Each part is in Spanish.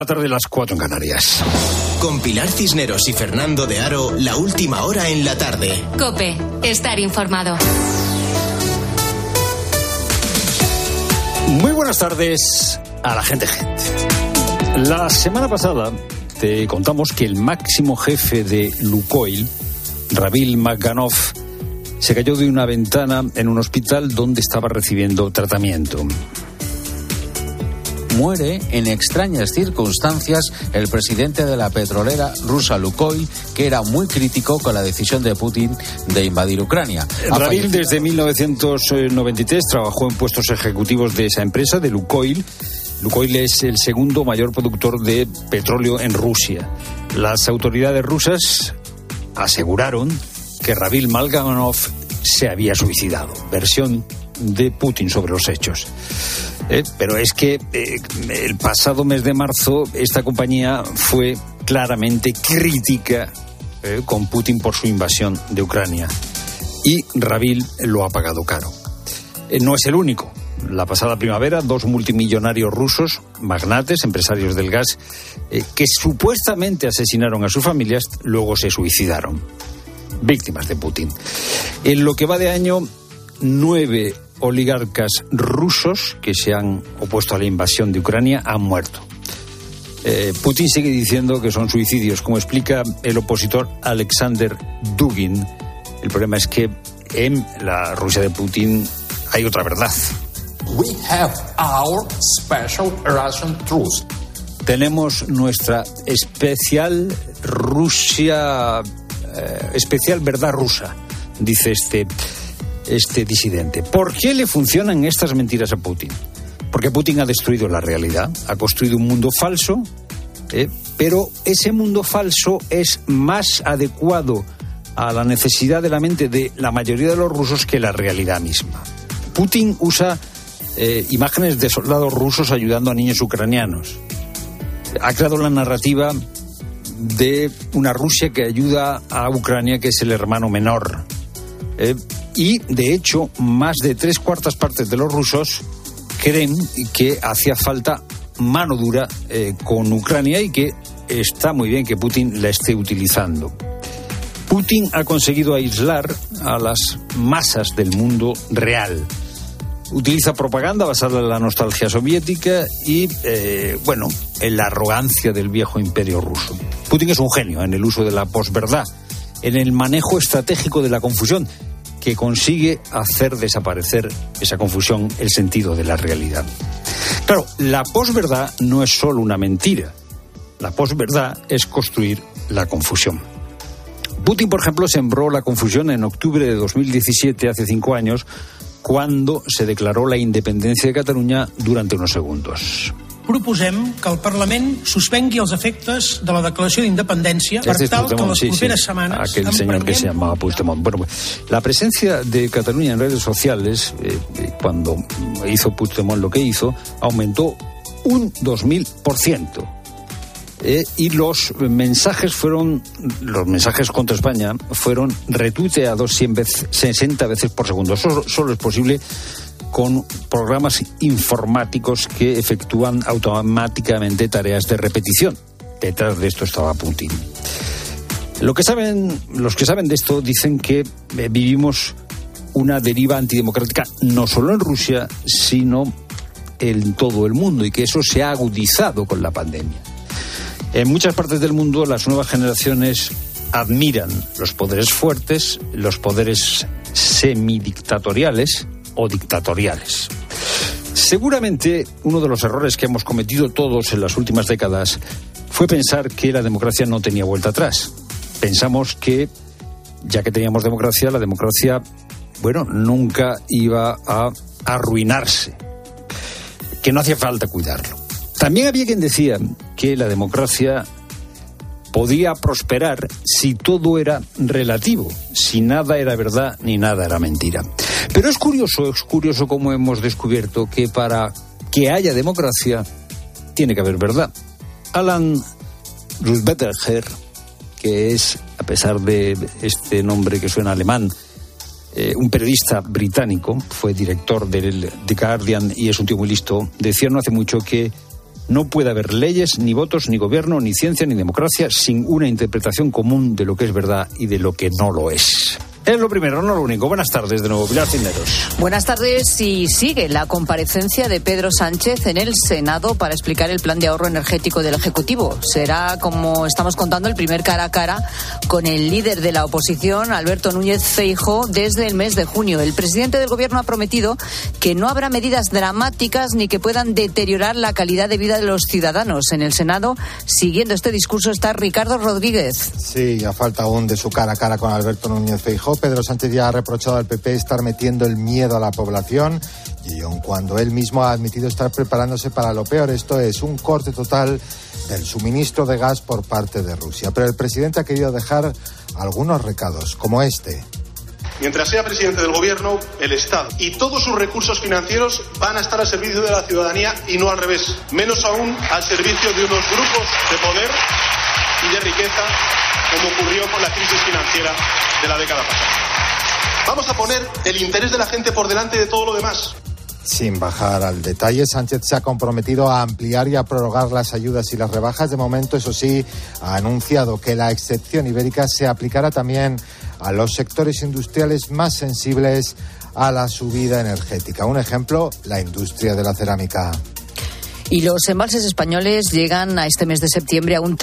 La tarde, las 4 en Canarias. Con Pilar Cisneros y Fernando de Aro, la última hora en la tarde. COPE, estar informado. Muy buenas tardes a la gente. La semana pasada te contamos que el máximo jefe de Lukoil, Ravil Magganov, se cayó de una ventana en un hospital donde estaba recibiendo tratamiento. Muere en extrañas circunstancias el presidente de la petrolera rusa Lukoil, que era muy crítico con la decisión de Putin de invadir Ucrania. Ravil desde 1993 trabajó en puestos ejecutivos de esa empresa, de Lukoil. Lukoil es el segundo mayor productor de petróleo en Rusia. Las autoridades rusas aseguraron que Ravil Magganov se había suicidado. Versión de Putin sobre los hechos. Pero es que el pasado mes de marzo esta compañía fue claramente crítica con Putin por su invasión de Ucrania. Y Ravil lo ha pagado caro. No es el único. La pasada primavera, 2 multimillonarios rusos, magnates, empresarios del gas, que supuestamente asesinaron a sus familias, luego se suicidaron. Víctimas de Putin. En lo que va de año, 9 oligarcas rusos que se han opuesto a la invasión de Ucrania han muerto. Putin sigue diciendo que son suicidios, como explica el opositor Alexander Dugin. El problema es que en la Rusia de Putin hay otra verdad. We have our special Russian truth. Tenemos nuestra especial verdad rusa, dice este disidente. ¿Por qué le funcionan estas mentiras a Putin? Porque Putin ha destruido la realidad, ha construido un mundo falso, pero ese mundo falso es más adecuado a la necesidad de la mente de la mayoría de los rusos que la realidad misma. Putin usa imágenes de soldados rusos ayudando a niños ucranianos. Ha creado la narrativa de una Rusia que ayuda a Ucrania, que es el hermano menor. Y, de hecho, más de 3/4 partes de los rusos creen que hacía falta mano dura con Ucrania y que está muy bien que Putin la esté utilizando. Putin ha conseguido aislar a las masas del mundo real. Utiliza propaganda basada en la nostalgia soviética y, en la arrogancia del viejo imperio ruso. Putin es un genio en el uso de la posverdad, en el manejo estratégico de la confusión, que consigue hacer desaparecer esa confusión, el sentido de la realidad. Claro, la posverdad no es solo una mentira. La posverdad es construir la confusión. Putin, por ejemplo, sembró la confusión en octubre de 2017, hace 5 años, cuando se declaró la independencia de Catalunya durante unos segundos. Proposem que el Parlament suspengui els efectes de la declaració d'independència per tal que en les properes setmanes... Aquel señor que se llamaba Puigdemont. Bueno, la presencia de Cataluña en redes sociales, cuando hizo Puigdemont lo que hizo, aumentó un 2000%. Y los mensajes contra España fueron retuiteados 60 veces por segundo. Eso solo es posible con programas informáticos que efectúan automáticamente tareas de repetición. Detrás de esto estaba Putin. Los que saben de esto dicen que vivimos una deriva antidemocrática no solo en Rusia, sino en todo el mundo, y que eso se ha agudizado con la pandemia. En muchas partes del mundo las nuevas generaciones admiran los poderes fuertes, los poderes semidictatoriales o dictatoriales. Seguramente uno de los errores que hemos cometido todos en las últimas décadas fue pensar que la democracia no tenía vuelta atrás. Pensamos que, ya que teníamos democracia, la democracia, nunca iba a arruinarse, que no hacía falta cuidarlo. También había quien decía que la democracia podía prosperar si todo era relativo, si nada era verdad ni nada era mentira. Pero es curioso cómo hemos descubierto que para que haya democracia tiene que haber verdad. Alan Rusberger, que es, a pesar de este nombre que suena alemán, un periodista británico, fue director del The Guardian y es un tío muy listo, decía no hace mucho que No puede haber leyes, ni votos, ni gobierno, ni ciencia, ni democracia sin una interpretación común de lo que es verdad y de lo que no lo es. Es lo primero, no lo único. Buenas tardes de nuevo, Pilar Cisneros. Buenas tardes. Y sigue la comparecencia de Pedro Sánchez en el Senado para explicar el plan de ahorro energético del Ejecutivo. Será, como estamos contando, el primer cara a cara con el líder de la oposición, Alberto Núñez Feijóo, desde el mes de junio. El presidente del Gobierno ha prometido que no habrá medidas dramáticas ni que puedan deteriorar la calidad de vida de los ciudadanos. En el Senado, siguiendo este discurso, está Ricardo Rodríguez. Sí, a falta aún de su cara a cara con Alberto Núñez Feijóo, Pedro Sánchez ya ha reprochado al PP estar metiendo el miedo a la población, y aun cuando él mismo ha admitido estar preparándose para lo peor, esto es un corte total del suministro de gas por parte de Rusia. Pero el presidente ha querido dejar algunos recados, como este. Mientras sea presidente del Gobierno, el Estado y todos sus recursos financieros van a estar al servicio de la ciudadanía y no al revés, menos aún al servicio de unos grupos de poder y de riqueza, como ocurrió con la crisis financiera de la década pasada. Vamos a poner el interés de la gente por delante de todo lo demás. Sin bajar al detalle, Sánchez se ha comprometido a ampliar y a prorrogar las ayudas y las rebajas. De momento, eso sí, ha anunciado que la excepción ibérica se aplicará también a los sectores industriales más sensibles a la subida energética. Un ejemplo, la industria de la cerámica. Y los embalses españoles llegan a este mes de septiembre a un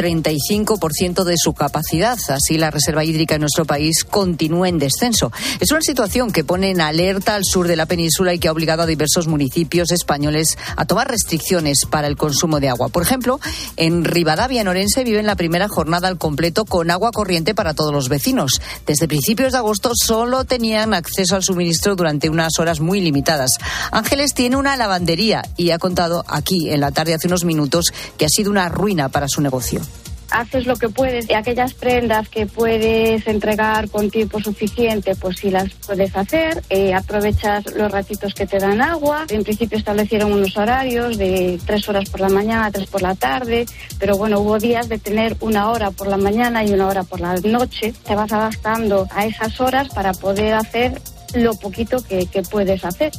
35% de su capacidad. Así, la reserva hídrica en nuestro país continúa en descenso. Es una situación que pone en alerta al sur de la península y que ha obligado a diversos municipios españoles a tomar restricciones para el consumo de agua. Por ejemplo, en Rivadavia, en Orense, viven la primera jornada al completo con agua corriente para todos los vecinos. Desde principios de agosto solo tenían acceso al suministro durante unas horas muy limitadas. Ángeles tiene una lavandería y ha contado aquí, en la tarde hace unos minutos, que ha sido una ruina para su negocio. Haces lo que puedes y aquellas prendas que puedes entregar con tiempo suficiente, pues sí las puedes hacer. Aprovechas los ratitos que te dan agua. En principio establecieron unos horarios de 3 horas por la mañana, 3 por la tarde, pero bueno, hubo días de tener 1 hora por la mañana y 1 hora por la noche. Te vas adaptando a esas horas para poder hacer lo poquito que puedes hacer.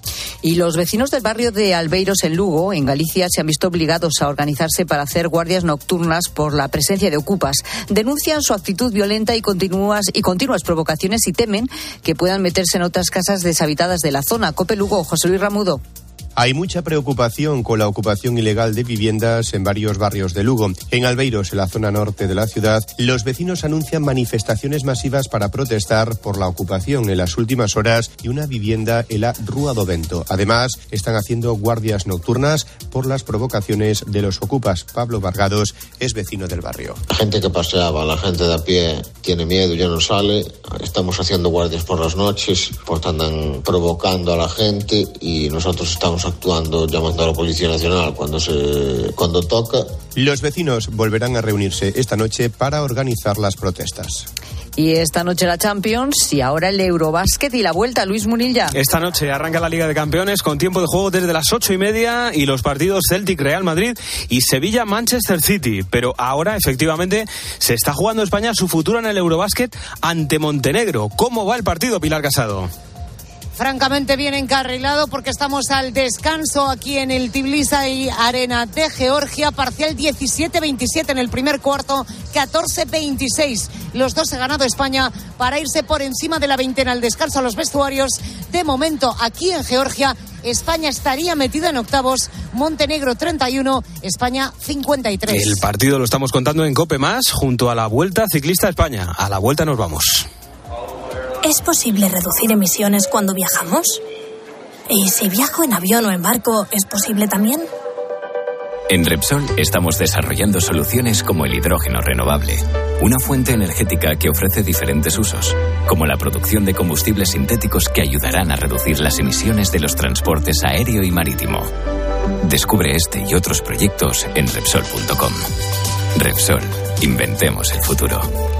Y los vecinos del barrio de Albeiros, en Lugo, en Galicia, se han visto obligados a organizarse para hacer guardias nocturnas por la presencia de ocupas. Denuncian su actitud violenta y continuas provocaciones y temen que puedan meterse en otras casas deshabitadas de la zona. COPE Lugo, José Luis Ramudo. Hay mucha preocupación con la ocupación ilegal de viviendas en varios barrios de Lugo. En Albeiros, en la zona norte de la ciudad, los vecinos anuncian manifestaciones masivas para protestar por la ocupación en las últimas horas de una vivienda en la Rúa do Vento. Además, están haciendo guardias nocturnas por las provocaciones de los ocupas. Pablo Vargados es vecino del barrio. La gente que paseaba, la gente de a pie tiene miedo, ya no sale. Estamos haciendo guardias por las noches porque andan provocando a la gente y nosotros estamos actuando, llamando a la Policía Nacional cuando toca. Los vecinos volverán a reunirse esta noche para organizar las protestas. Y esta noche la Champions y ahora el Eurobásquet y la vuelta. Luis Munilla. Esta noche arranca la Liga de Campeones con tiempo de juego desde las 8:30 y los partidos Celtic-Real Madrid y Sevilla-Manchester City. Pero ahora, efectivamente, se está jugando España su futuro en el Eurobásquet ante Montenegro. ¿Cómo va el partido, Pilar Casado? Francamente bien encarrilado porque estamos al descanso aquí en el Tbilisi Arena de Georgia. Parcial 17-27 en el primer cuarto, 14-26. Los dos ha ganado España para irse por encima de la veintena al descanso a los vestuarios. De momento, aquí en Georgia, España estaría metida en octavos. Montenegro 31, España 53. El partido lo estamos contando en COPE+, junto a la Vuelta Ciclista a España. A la vuelta nos vamos. ¿Es posible reducir emisiones cuando viajamos? ¿Y si viajo en avión o en barco, es posible también? En Repsol estamos desarrollando soluciones como el hidrógeno renovable, una fuente energética que ofrece diferentes usos, como la producción de combustibles sintéticos que ayudarán a reducir las emisiones de los transportes aéreo y marítimo. Descubre este y otros proyectos en Repsol.com. Repsol, inventemos el futuro.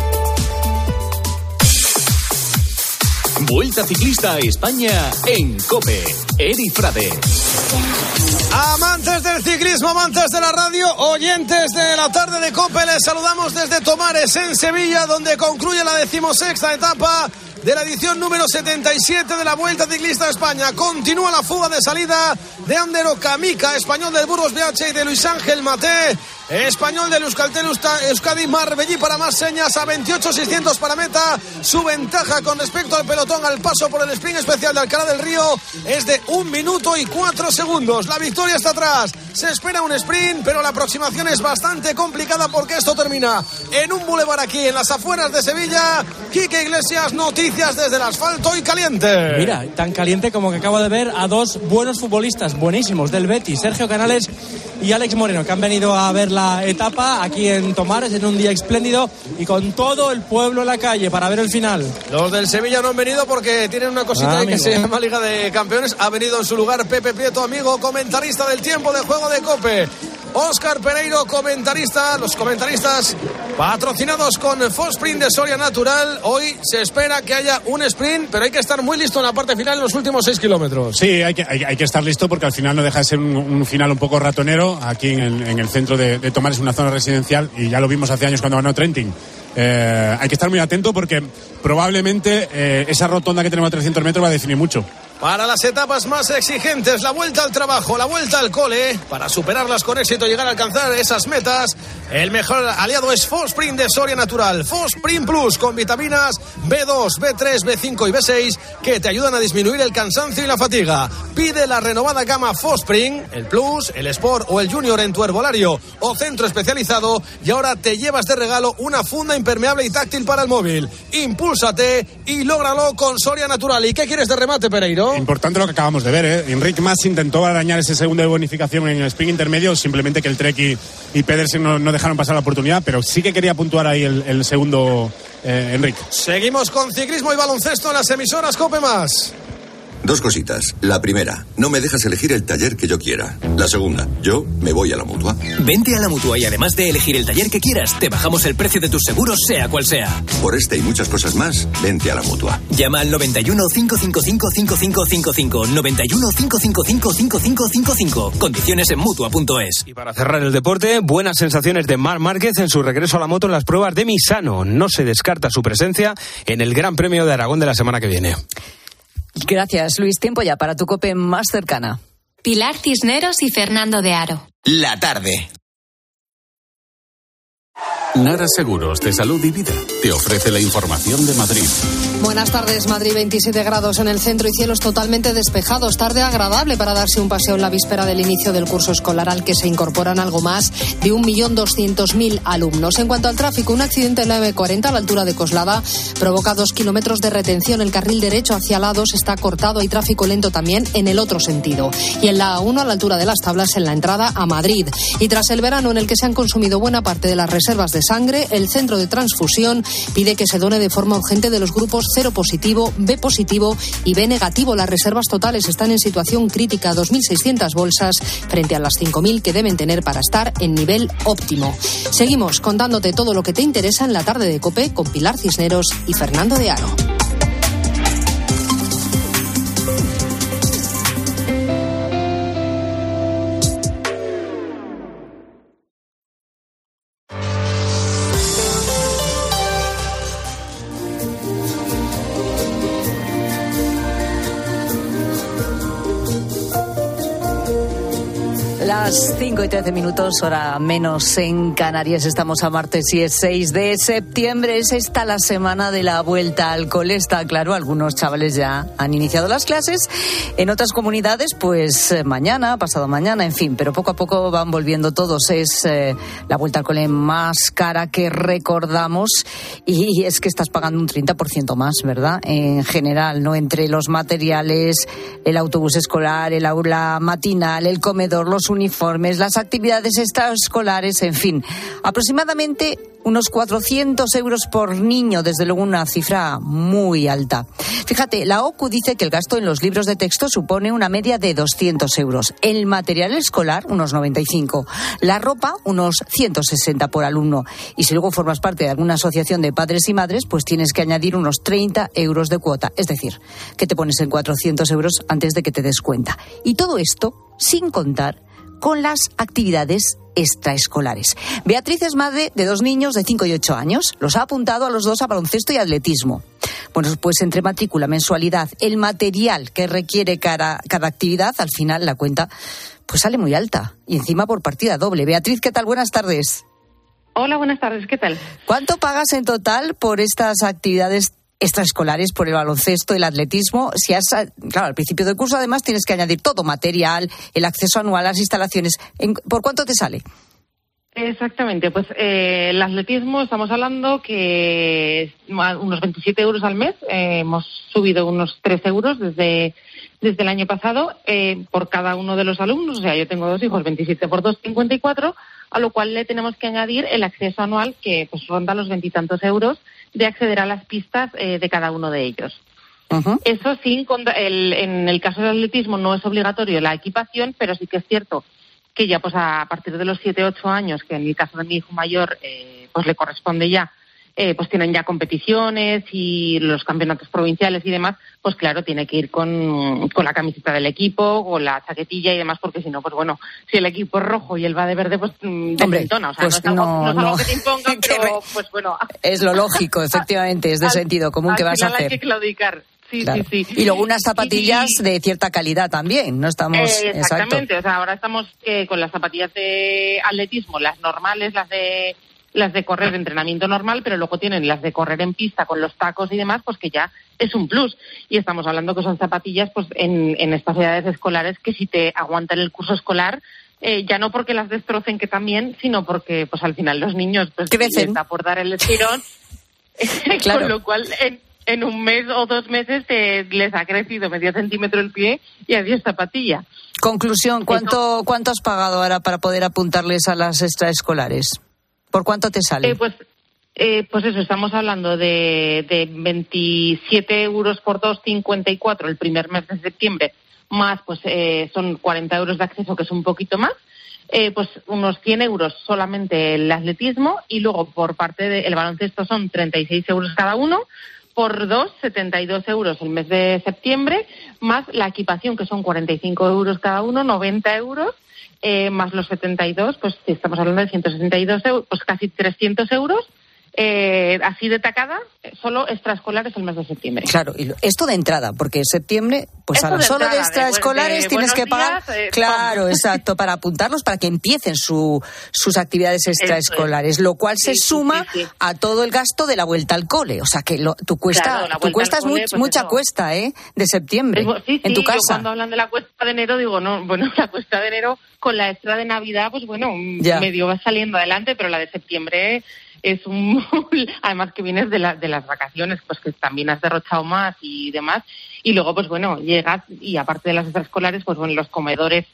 Vuelta Ciclista a España en COPE. Eri Frade. Amantes del ciclismo, amantes de la radio, oyentes de la la tarde de COPE. Les saludamos desde Tomares, en Sevilla, donde concluye la 16ª etapa de la edición número 77 de la Vuelta Ciclista a España. Continúa la fuga de salida de Ander Okamica, español del Burgos BH, y de Luis Ángel Maté, español del Euskaltel Euskadi Marbellí, para más señas. A 28.600 para meta. Su ventaja con respecto al pelotón al paso por el sprint especial de Alcalá del Río es de 1 minuto y 4 segundos. La victoria está atrás. Se espera un sprint, pero la aproximación es bastante complicada porque esto termina en un bulevar aquí en las afueras de Sevilla. Quique Iglesias, noticias desde el asfalto y caliente. Mira, tan caliente como que acabo de ver a dos buenos futbolistas, buenísimos, del Betis, Sergio Canales y Alex Moreno, que han venido a ver la etapa aquí en Tomares en un día espléndido y con todo el pueblo en la calle para ver el final. Los del Sevilla no han venido porque tienen una cosita ahí que se llama Liga de Campeones. Ha venido en su lugar Pepe Prieto, amigo, comentarista del tiempo de juego de COPE. Óscar Pereiro, comentarista. Los comentaristas patrocinados con Fosprint de Soria Natural. Hoy se espera que haya un sprint, pero hay que estar muy listo en la parte final, en los últimos 6 kilómetros. Sí, hay que estar listo porque al final no deja de ser un final un poco ratonero. Aquí en el centro de Tomares, una zona residencial, y ya lo vimos hace años cuando ganó Trentin. Hay que estar muy atento porque probablemente esa rotonda que tenemos a 300 metros va a definir mucho. Para las etapas más exigentes, la vuelta al trabajo, la vuelta al cole, para superarlas con éxito y llegar a alcanzar esas metas, el mejor aliado es Fosprint de Soria Natural. Fosprint Plus, con vitaminas B2, B3, B5 y B6, que te ayudan a disminuir el cansancio y la fatiga. Pide la renovada gama Fosprint, el Plus, el Sport o el Junior en tu herbolario o centro especializado, y ahora te llevas de regalo una funda impermeable y táctil para el móvil. Impúlsate y lógralo con Soria Natural. ¿Y qué quieres de remate, Pereiro? Importante lo que acabamos de ver, ¿eh? Enric Mas intentó arañar ese segundo de bonificación en el sprint intermedio, simplemente que el Trek y Pedersen no dejaron pasar la oportunidad, pero sí que quería puntuar ahí el segundo Enric. Seguimos con ciclismo y baloncesto en las emisoras COPE+. Dos cositas. La primera, no me dejas elegir el taller que yo quiera. La segunda, yo me voy a la Mutua. Vente a la Mutua y además de elegir el taller que quieras, te bajamos el precio de tus seguros, sea cual sea. Por este y muchas cosas más, vente a la Mutua. Llama al 91 555 5555. 91 555 5555. Condiciones en Mutua.es. Y para cerrar el deporte, buenas sensaciones de Marc Márquez en su regreso a la moto en las pruebas de Misano. No se descarta su presencia en el Gran Premio de Aragón de la semana que viene. Gracias, Luis. Tiempo ya para tu COPE más cercana. Pilar Cisneros y Fernando de Aro. La tarde. Nara Seguros de Salud y Vida te ofrece la información de Madrid. Buenas tardes. Madrid, 27 grados en el centro y cielos totalmente despejados. Tarde agradable para darse un paseo en la víspera del inicio del curso escolar, al que se incorporan algo más de 1.200.000 alumnos. En cuanto al tráfico, un accidente en la M40 a la altura de Coslada provoca 2 kilómetros de retención. El carril derecho hacia la A2 está cortado. Hay tráfico lento también en el otro sentido. Y en la A1 a la altura de Las Tablas, en la entrada a Madrid. Y tras el verano en el que se han consumido buena parte de las reservas de sangre, el Centro de Transfusión pide que se done de forma urgente de los grupos 0 positivo, B positivo y B negativo. Las reservas totales están en situación crítica, 2.600 bolsas frente a las 5.000 que deben tener para estar en nivel óptimo. Seguimos contándote todo lo que te interesa en la tarde de COPE con Pilar Cisneros y Fernando de Aro. Las 5:13, hora menos en Canarias. Estamos a martes y es 6 de septiembre. Es esta la semana de la vuelta al cole. Está claro, algunos chavales ya han iniciado las clases. En otras comunidades, pues mañana, pasado mañana, en fin. Pero poco a poco van volviendo todos. Es la vuelta al cole más cara que recordamos. Y es que estás pagando un 30% más, ¿verdad? En general, ¿no? Entre los materiales, el autobús escolar, el aula matinal, el comedor, los uniformes, las actividades extraescolares, en fin, aproximadamente unos 400 euros por niño, desde luego una cifra muy alta. Fíjate, la OCU dice que el gasto en los libros de texto supone una media de 200 euros, el material escolar unos 95, la ropa unos 160 por alumno, y si luego formas parte de alguna asociación de padres y madres, pues tienes que añadir unos 30 euros de cuota, es decir, que te pones en 400 euros antes de que te des cuenta. Y todo esto sin contar con las actividades extraescolares. Beatriz es madre de 2 niños de 5 y 8 años. Los ha apuntado a los dos a baloncesto y atletismo. Bueno, pues entre matrícula, mensualidad, el material que requiere cada actividad, al final la cuenta pues sale muy alta. Y encima por partida doble. Beatriz, ¿qué tal? Buenas tardes. Hola, buenas tardes. ¿Qué tal? ¿Cuánto pagas en total por estas actividades extraescolares, por el baloncesto, el atletismo? Claro, al principio del curso además tienes que añadir todo, material, el acceso anual, las instalaciones. ¿Por cuánto te sale? Exactamente, pues el atletismo estamos hablando que unos 27 euros al mes, hemos subido unos 3 euros desde el año pasado por cada uno de los alumnos, o sea, yo tengo 2 hijos, 27 por 2, 54, a lo cual le tenemos que añadir el acceso anual que pues ronda los 20 y tantos euros de acceder a las pistas de cada uno de ellos. Uh-huh. Eso sí, en el caso del atletismo no es obligatorio la equipación, pero sí que es cierto que ya pues a partir de los 7-8 años, que en el caso de mi hijo mayor pues le corresponde ya, pues tienen ya competiciones y los campeonatos provinciales y demás, pues claro, tiene que ir con la camiseta del equipo, con la chaquetilla y demás, porque si no, pues bueno, si el equipo es rojo y él va de verde, pues desentona. O sea, pues no es algo que te impongan, pero pues bueno. Es lo lógico, efectivamente, es de sentido común que vas a hacer. Al final hay que claudicar. Sí, claro. Sí. Y luego unas zapatillas de cierta calidad también, ¿no? Estamos... exactamente, exacto. O sea, ahora estamos con las zapatillas de atletismo, las normales, las de correr de entrenamiento normal, pero luego tienen las de correr en pista con los tacos y demás, pues que ya es un plus. Y estamos hablando que son zapatillas pues en estas edades escolares que si te aguantan el curso escolar, ya no porque las destrocen, que también, sino porque pues al final los niños pues les da por dar el estirón, claro. Con lo cual... En un mes o 2 meses les ha crecido medio centímetro el pie y adiós zapatilla. Conclusión, ¿cuánto has pagado ahora para poder apuntarles a las extraescolares? ¿Por cuánto te sale? Pues eso, estamos hablando de 27 euros por 2,54 el primer mes de septiembre, más pues son 40 euros de acceso, que es un poquito más. Pues unos 100 euros solamente el atletismo y luego por parte del baloncesto son 36 euros cada uno. Por 2, 72 euros el mes de septiembre, más la equipación, que son 45 euros cada uno, 90 euros, más los 72, pues si estamos hablando de 162 euros, pues casi 300 euros, así de tacada, solo extraescolares el mes de septiembre. Claro, y esto de entrada, porque en septiembre, pues solo de extraescolares tienes que pagar, claro, exacto, para apuntarlos, para que empiecen sus actividades extraescolares, lo cual se suma a todo el gasto de la vuelta al cole, o sea que tu cuesta es mucha cuesta, de septiembre, en tu casa. Yo cuando hablan de la cuesta de enero digo, no, bueno, la cuesta de enero con la extra de Navidad, pues bueno, medio va saliendo adelante, pero la de septiembre es además que vienes de las vacaciones, pues que también has derrochado más y demás, y luego pues bueno, llegas y aparte de las extraescolares, pues bueno, los comedores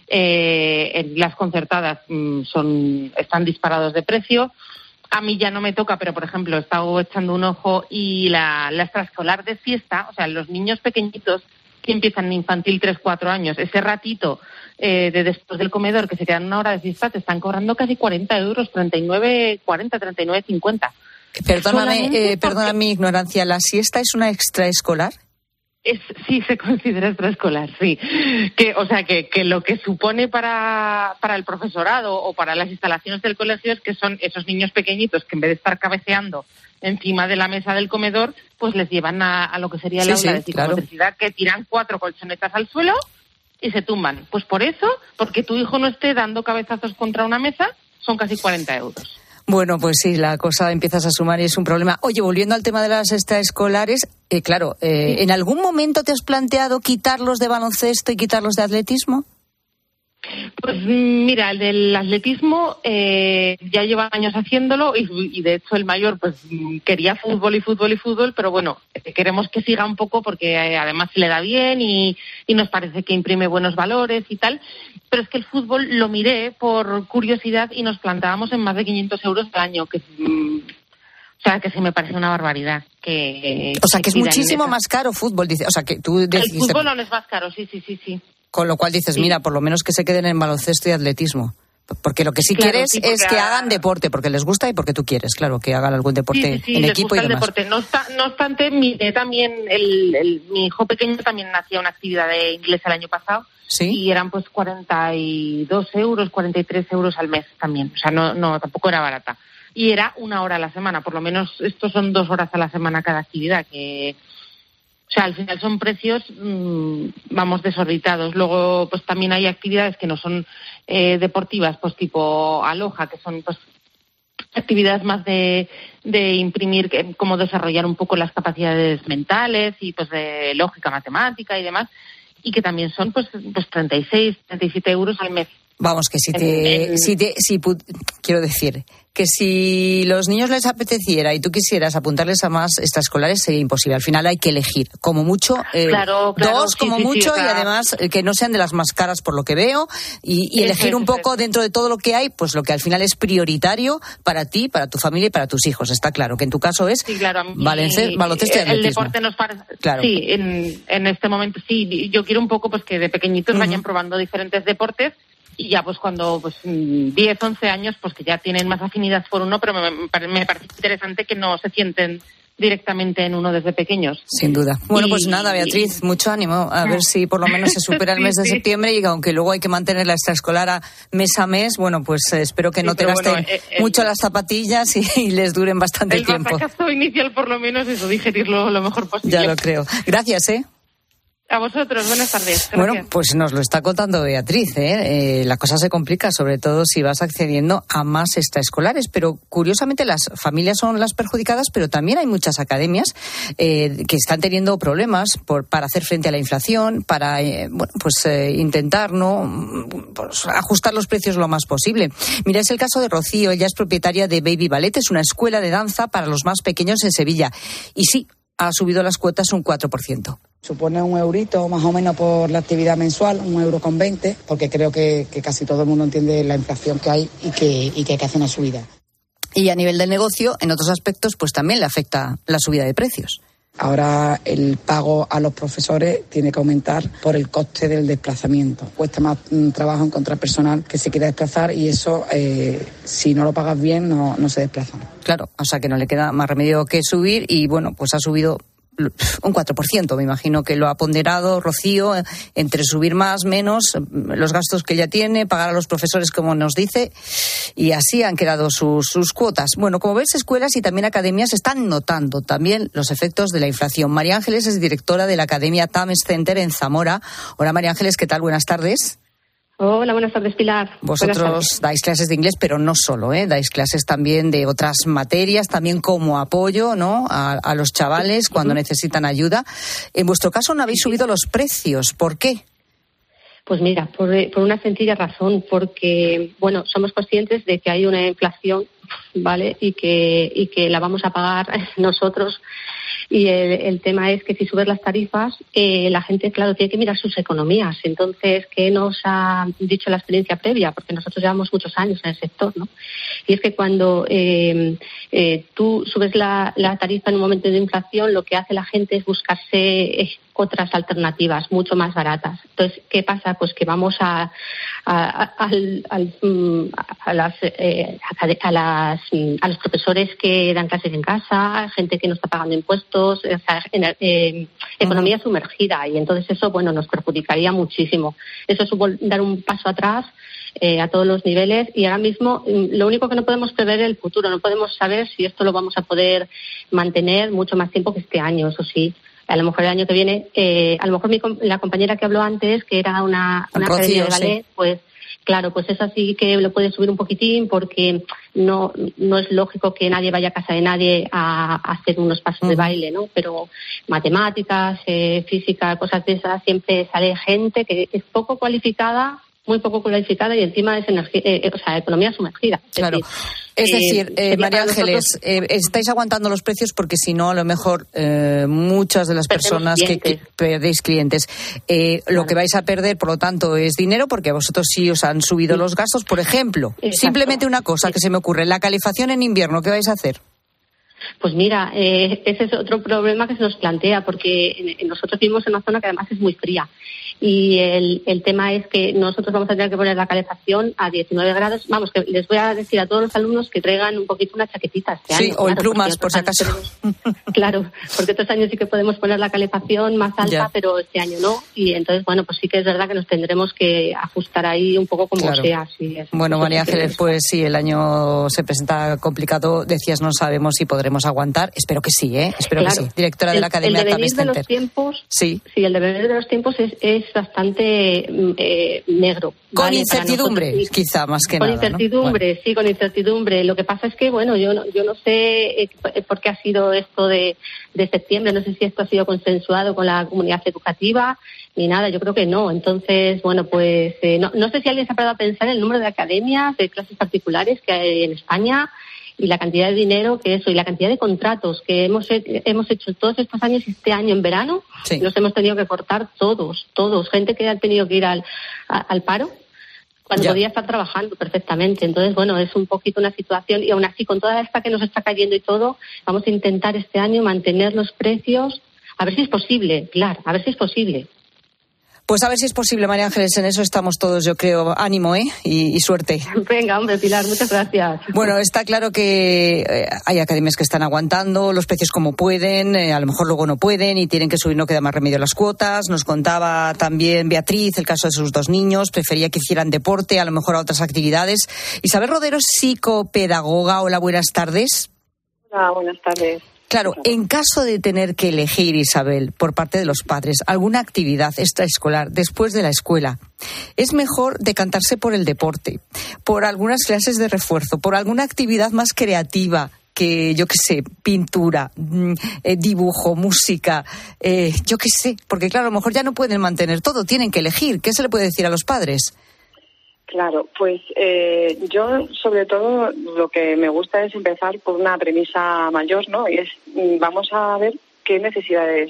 en las concertadas están disparados de precio. A mí ya no me toca, pero por ejemplo he estado echando un ojo y la extraescolar de fiesta, o sea, los niños pequeñitos que empiezan en infantil 3-4 años, ese ratito de después del comedor que se quedan 1 hora de fiesta, te están cobrando casi 40 euros, 39, 40, 39, 50. Perdona mi ignorancia, ¿la siesta es una extraescolar? Sí, se considera extraescolar, sí. O sea, que lo que supone para el profesorado o para las instalaciones del colegio es que son esos niños pequeñitos que en vez de estar cabeceando encima de la mesa del comedor, pues les llevan a lo que sería el aula de psicomotricidad, que tiran 4 colchonetas al suelo y se tumban. Pues por eso, porque tu hijo no esté dando cabezazos contra una mesa, son casi 40 euros. Bueno, pues sí, la cosa empiezas a sumar y es un problema. Oye, volviendo al tema de las extraescolares, claro, ¿en algún momento te has planteado quitarlos de baloncesto y quitarlos de atletismo? Pues mira, el del atletismo ya lleva años haciéndolo y de hecho el mayor pues quería fútbol, pero bueno, queremos que siga un poco porque además se le da bien y nos parece que imprime buenos valores y tal, pero es que el fútbol lo miré por curiosidad y nos plantábamos en más de 500 euros al año, que o sea, que sí me parece una barbaridad. O sea, que es muchísimo más caro fútbol, dice. O sea, que tú dijiste... El fútbol no es más caro, sí. Con lo cual dices, mira, por lo menos que se queden en baloncesto y atletismo. Porque lo que quieres es que hagan deporte, porque les gusta y porque tú quieres, claro, que hagan algún deporte en equipo y demás. Deporte. No obstante, mi hijo pequeño también hacía una actividad de inglés el año pasado ¿Sí? Y eran pues 42 euros, 43 euros al mes también. O sea, no tampoco era barata. Y era 1 hora a la semana, por lo menos estos son 2 horas a la semana cada actividad, que... O sea, al final son precios, desorbitados. Luego, pues también hay actividades que no son deportivas, pues tipo aloja, que son pues actividades más de imprimir, cómo desarrollar un poco las capacidades mentales y pues de lógica, matemática y demás, y que también son pues 36, 37 euros al mes. Vamos, que quiero decir que si los niños les apeteciera y tú quisieras apuntarles a más extraescolares sería imposible. Al final hay que elegir, como mucho, claro, 2 como mucho, y además que no sean de las más caras por lo que veo, y elegir un poco dentro de todo lo que hay, pues lo que al final es prioritario para ti, para tu familia y para tus hijos. Está claro que en tu caso es baloncesto y atletismo. El deporte nos parece, claro. Sí, en este momento sí. Yo quiero un poco pues que de pequeñitos vayan probando diferentes deportes. Y ya pues cuando 10, 11 años, pues que ya tienen más afinidad por uno, pero me parece interesante que no se sienten directamente en uno desde pequeños. Sin duda. Bueno, pues nada, Beatriz, mucho ánimo. A ver si por lo menos se supera el mes de septiembre, y aunque luego hay que mantener la extraescolar a mes, bueno, pues espero que no te gasten mucho las zapatillas y les duren bastante tiempo. El batacazo inicial, por lo menos, eso, digerirlo lo mejor posible. Ya lo creo. Gracias, A vosotros, buenas tardes. Gracias. Bueno, pues nos lo está contando Beatriz, la cosa se complica, sobre todo si vas accediendo a más extraescolares, pero curiosamente las familias son las perjudicadas, pero también hay muchas academias que están teniendo problemas para hacer frente a la inflación, para intentar ajustar los precios lo más posible. Mira, es el caso de Rocío. Ella es propietaria de Baby Ballet, es una escuela de danza para los más pequeños en Sevilla, y sí, ha subido las cuotas un 4%. Supone €1 más o menos por la actividad mensual, 1,20 €, porque creo que casi todo el mundo entiende la inflación que hay y que hay que hacer una subida. Y a nivel del negocio, en otros aspectos, pues también le afecta la subida de precios. Ahora el pago a los profesores tiene que aumentar por el coste del desplazamiento. Cuesta más trabajo encontrar personal que se quiera desplazar, y eso, si no lo pagas bien, no se desplazan. Claro, o sea que no le queda más remedio que subir, y bueno, pues ha subido un 4%. Me imagino que lo ha ponderado Rocío entre subir más, menos, los gastos que ella tiene, pagar a los profesores, como nos dice, y así han quedado sus cuotas. Bueno, como ves, escuelas y también academias están notando también los efectos de la inflación. María Ángeles es directora de la Academia Thames Center en Zamora. Hola, María Ángeles, ¿qué tal? Buenas tardes. Hola, buenas tardes, Pilar. Vosotros dais clases de inglés, pero no solo, dais clases también de otras materias, también como apoyo, ¿no?, a los chavales cuando necesitan ayuda. En vuestro caso no habéis subido los precios. ¿Por qué? Pues mira, por una sencilla razón, porque, bueno, somos conscientes de que hay una inflación, ¿vale?, y que la vamos a pagar nosotros. Y el tema es que si subes las tarifas, la gente, claro, tiene que mirar sus economías. Entonces, ¿qué nos ha dicho la experiencia previa? Porque nosotros llevamos muchos años en el sector, ¿no? Y es que cuando tú subes la tarifa en un momento de inflación, lo que hace la gente es buscarse otras alternativas mucho más baratas. Entonces, ¿qué pasa? Pues que vamos a los profesores que dan clases en casa, gente que no está pagando impuestos, o sea, economía sumergida, y entonces eso, bueno, nos perjudicaría muchísimo. Eso es dar un paso atrás a todos los niveles, y ahora mismo lo único que no podemos prever es el futuro. No podemos saber si esto lo vamos a poder mantener mucho más tiempo que este año, eso sí. A lo mejor el año que viene, a lo mejor la compañera que habló antes, que era una academia de ballet, sí, pues claro, pues es así que lo puede subir un poquitín, porque no es lógico que nadie vaya a casa de nadie a hacer unos pasos de baile, ¿no? Pero matemáticas, física, cosas de esas, siempre sale gente que es poco cualificada, muy poco cualificada, y encima es economía sumergida. Claro. Es decir, María Ángeles, estáis aguantando los precios porque si no, a lo mejor muchas de las personas que perdéis clientes. Lo que vais a perder, por lo tanto, es dinero, porque a vosotros sí os han subido los gastos. Por ejemplo, simplemente una cosa que se me ocurre, la calefacción en invierno, ¿qué vais a hacer? Pues mira, ese es otro problema que se nos plantea, porque nosotros vivimos en una zona que además es muy fría. y el tema es que nosotros vamos a tener que poner la calefacción a 19 grados. Vamos, que les voy a decir a todos los alumnos que traigan un poquito una chaquetita este año. Sí, o en plumas, por si acaso. Claro, porque otros años sí que podemos poner la calefacción más alta, pero este año no. Y entonces, bueno, pues sí que es verdad que nos tendremos que ajustar ahí un poco como sea. Sí, bueno, María Ángeles, pues sí, el año se presenta complicado. Decías, no sabemos si podremos aguantar. Espero que sí, Espero que sí. Directora de la Academia de Tavis Center. Sí, el devenir de los tiempos es bastante negro. Con incertidumbre, quizá, más que nada. Con incertidumbre, bueno. Sí, con incertidumbre. Lo que pasa es que, bueno, yo no sé por qué ha sido esto de septiembre. No sé si esto ha sido consensuado con la comunidad educativa ni nada. Yo creo que no. Entonces, bueno, pues no sé si alguien se ha parado a pensar en el número de academias, de clases particulares que hay en España y la cantidad de dinero que eso y la cantidad de contratos que hemos hecho todos estos años y este año en verano. Sí. Los hemos tenido que cortar todos. Gente que ha tenido que ir al paro cuando podía estar trabajando perfectamente. Entonces, bueno, es un poquito una situación y aún así con toda esta que nos está cayendo y todo, vamos a intentar este año mantener los precios, a ver si es posible, Pilar, a ver si es posible. Pues a ver si es posible, María Ángeles, en eso estamos todos, yo creo. Ánimo, y suerte. Venga, hombre, Pilar, muchas gracias. Bueno, está claro que hay academias que están aguantando los precios como pueden, a lo mejor luego no pueden y tienen que subir, no queda más remedio las cuotas. Nos contaba también Beatriz el caso de sus 2 niños, prefería que hicieran deporte, a lo mejor a otras actividades. Isabel Rodero, psicopedagoga. Hola, buenas tardes. Hola, buenas tardes. Claro, en caso de tener que elegir, Isabel, por parte de los padres, alguna actividad extraescolar después de la escuela, es mejor decantarse por el deporte, por algunas clases de refuerzo, por alguna actividad más creativa que, yo qué sé, pintura, dibujo, música, yo qué sé, porque claro, a lo mejor ya no pueden mantener todo, tienen que elegir. ¿Qué se le puede decir a los padres? Claro, pues yo sobre todo lo que me gusta es empezar por una premisa mayor, ¿no? Y es, vamos a ver qué necesidades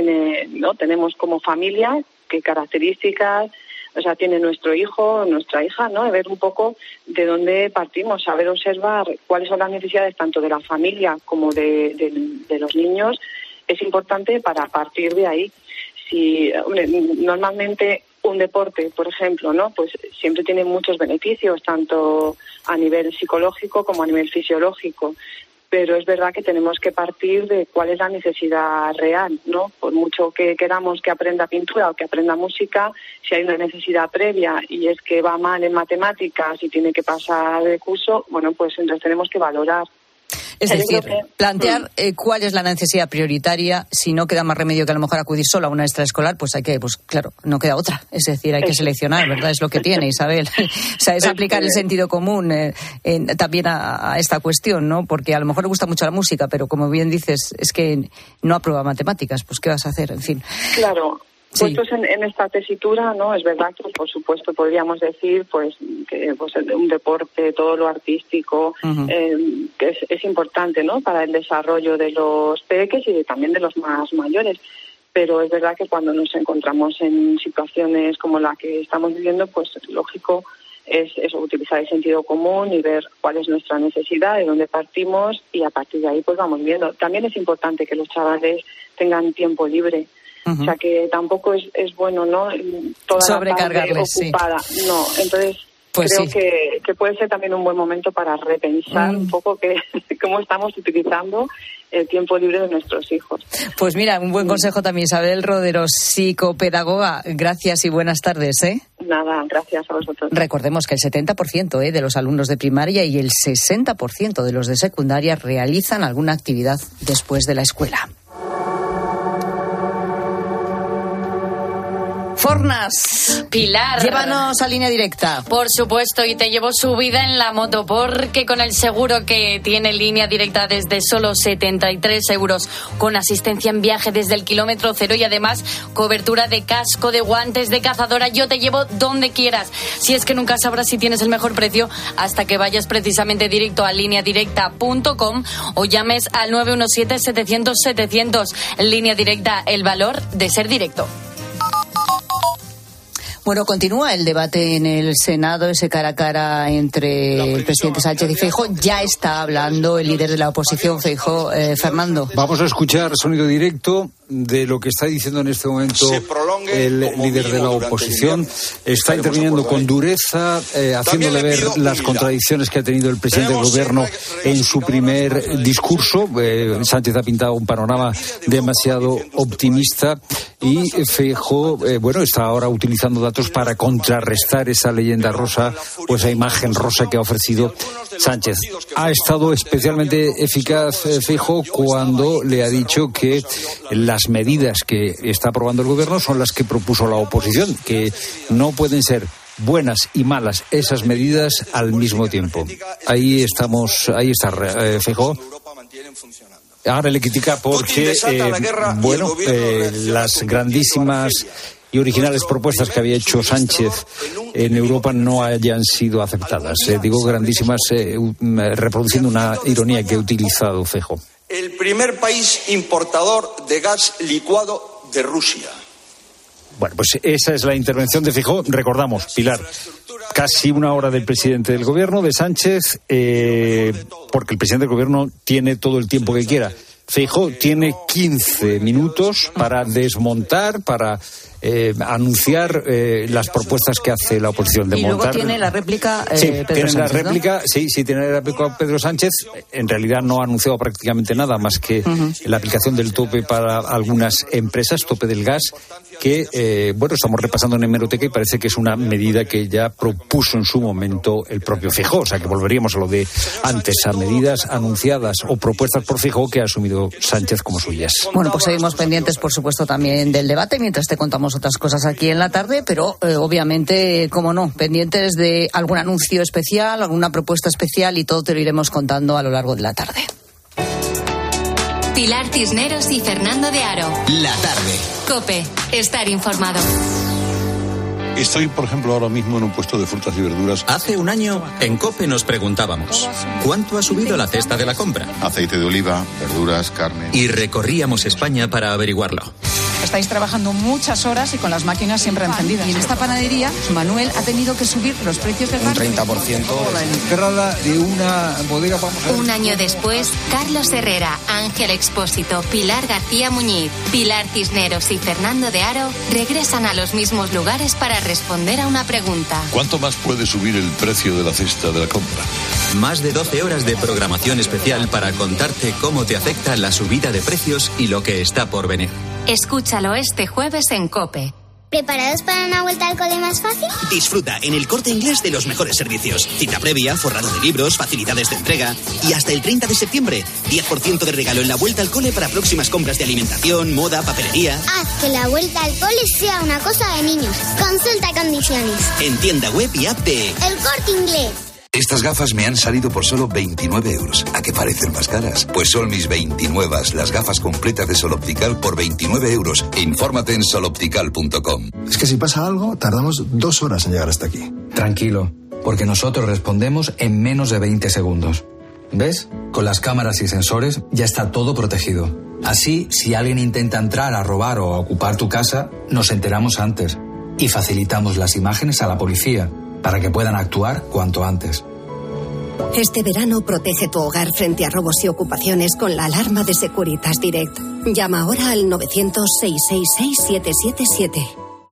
tenemos como familia, qué características, tiene nuestro hijo, nuestra hija, ¿no? Ver un poco de dónde partimos, saber observar cuáles son las necesidades tanto de la familia como de los niños, es importante para partir de ahí. Si, normalmente un deporte, por ejemplo, ¿no? Pues siempre tiene muchos beneficios, tanto a nivel psicológico como a nivel fisiológico. Pero es verdad que tenemos que partir de cuál es la necesidad real, ¿no? Por mucho que queramos que aprenda pintura o que aprenda música, si hay una necesidad previa y es que va mal en matemáticas y tiene que pasar de curso, bueno, pues entonces tenemos que valorar. Es decir, plantear cuál es la necesidad prioritaria. Si no queda más remedio que a lo mejor acudir solo a una extraescolar, pues claro, no queda otra. Es decir, hay que seleccionar, ¿verdad? Es lo que tiene, Isabel. O sea, es aplicar el sentido común también a esta cuestión, ¿no? Porque a lo mejor le gusta mucho la música, pero como bien dices, es que no aprueba matemáticas. Pues, ¿qué vas a hacer? En fin. Claro. Puestos en esta tesitura, ¿no? Es verdad que, por supuesto, podríamos decir que un deporte, todo lo artístico, que es importante, ¿no? Para el desarrollo de los peques y también de los más mayores. Pero es verdad que cuando nos encontramos en situaciones como la que estamos viviendo, pues lógico es eso, utilizar el sentido común y ver cuál es nuestra necesidad, de dónde partimos y a partir de ahí pues vamos viendo. También es importante que los chavales tengan tiempo libre. O sea, que tampoco es bueno, ¿no? Toda la tarde ocupada. Sí. No, entonces pues creo que puede ser también un buen momento para repensar un poco cómo estamos utilizando el tiempo libre de nuestros hijos. Pues mira, un buen consejo también, Isabel Rodero, psicopedagoga. Gracias y buenas tardes, Nada, gracias a vosotros. Recordemos que el 70% de los alumnos de primaria y el 60% de los de secundaria realizan alguna actividad después de la escuela. Fornas. Pilar. Llévanos a Línea Directa. Por supuesto, y te llevo subida en la moto, porque con el seguro que tiene Línea Directa desde solo 73 euros, con asistencia en viaje desde el kilómetro cero y además cobertura de casco, de guantes, de cazadora, yo te llevo donde quieras. Si es que nunca sabrás si tienes el mejor precio hasta que vayas precisamente directo a lineadirecta.com o llames al 917-700-700. Línea Directa, el valor de ser directo. Bueno, continúa el debate en el Senado, ese cara a cara entre el presidente Sánchez y Feijóo. Ya está hablando el líder de la oposición, Feijóo. Fernando. Vamos a escuchar sonido directo de lo que está diciendo en este momento el líder de la oposición. Está interviniendo con dureza, haciéndole ver las contradicciones que ha tenido el presidente del gobierno en su primer discurso. Sánchez ha pintado un panorama demasiado optimista y Feijóo, está ahora utilizando datos para contrarrestar esa leyenda rosa o esa imagen rosa que ha ofrecido Sánchez. Ha estado especialmente eficaz Feijóo cuando le ha dicho que las medidas que está aprobando el gobierno son las que propuso la oposición, que no pueden ser buenas y malas esas medidas al mismo tiempo. Ahí está Feijóo. Ahora le critica porque las grandísimas y originales propuestas que había hecho Sánchez en Europa no hayan sido aceptadas. Digo grandísimas, reproduciendo una ironía que ha utilizado Feijóo. El primer país importador de gas licuado de Rusia. Bueno, pues esa es la intervención de Feijóo. Recordamos, Pilar, casi una hora del presidente del gobierno, de Sánchez, porque el presidente del gobierno tiene todo el tiempo que quiera. Feijóo tiene 15 minutos para desmontar, para anunciar las propuestas que hace la oposición. Y luego tiene la réplica Pedro Sánchez, ¿no? Sí, tiene la réplica Pedro Sánchez. En realidad no ha anunciado prácticamente nada más que la aplicación del tope para algunas empresas, tope del gas, que estamos repasando en hemeroteca y parece que es una medida que ya propuso en su momento el propio Feijóo. O sea que volveríamos a lo de antes, a medidas anunciadas o propuestas por Feijóo que ha asumido Sánchez como suyas. Bueno, pues seguimos pendientes, por supuesto, también del debate, mientras te contamos otras cosas aquí en la tarde, pero obviamente, como no, pendientes de algún anuncio especial, alguna propuesta especial, y todo te lo iremos contando a lo largo de la tarde. Pilar Cisneros y Fernando de Aro. La tarde. COPE. Estar informado. Estoy, por ejemplo, ahora mismo en un puesto de frutas y verduras. Hace un año, en COPE nos preguntábamos, ¿cuánto ha subido la cesta de la compra? Aceite de oliva, verduras, carne. Y recorríamos España para averiguarlo. Estáis trabajando muchas horas y con las máquinas siempre encendidas. Y en esta panadería, Manuel ha tenido que subir los precios del pan. Un 30%. La entrada de una bodega, Un año después, Carlos Herrera, Ángel Expósito, Pilar García Muñiz, Pilar Cisneros y Fernando de Aro regresan a los mismos lugares para responder a una pregunta. ¿Cuánto más puede subir el precio de la cesta de la compra? Más de 12 horas de programación especial para contarte cómo te afecta la subida de precios y lo que está por venir. Escúchalo este jueves en COPE. ¿Preparados para una vuelta al cole más fácil? Disfruta en El Corte Inglés de los mejores servicios. Cita previa, forrado de libros, facilidades de entrega. Y hasta el 30 de septiembre, 10% de regalo en la vuelta al cole para próximas compras de alimentación, moda, papelería. Haz que la vuelta al cole sea una cosa de niños. Consulta condiciones. En tienda web y app de El Corte Inglés. Estas gafas me han salido por solo 29 euros. ¿A qué parecen más caras? Pues son mis 29, las gafas completas de Sol Optical por 29 euros. Infórmate en soloptical.com. Es que si pasa algo, tardamos 2 horas en llegar hasta aquí. Tranquilo, porque nosotros respondemos en menos de 20 segundos. ¿Ves? Con las cámaras y sensores ya está todo protegido. Así, si alguien intenta entrar a robar o a ocupar tu casa, nos enteramos antes y facilitamos las imágenes a la policía, para que puedan actuar cuanto antes. Este verano protege tu hogar frente a robos y ocupaciones con la alarma de Securitas Direct. Llama ahora al 900-666-777.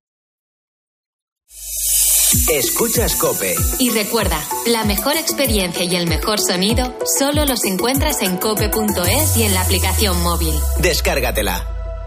Escuchas COPE. Y recuerda, la mejor experiencia y el mejor sonido solo los encuentras en cope.es y en la aplicación móvil. Descárgatela.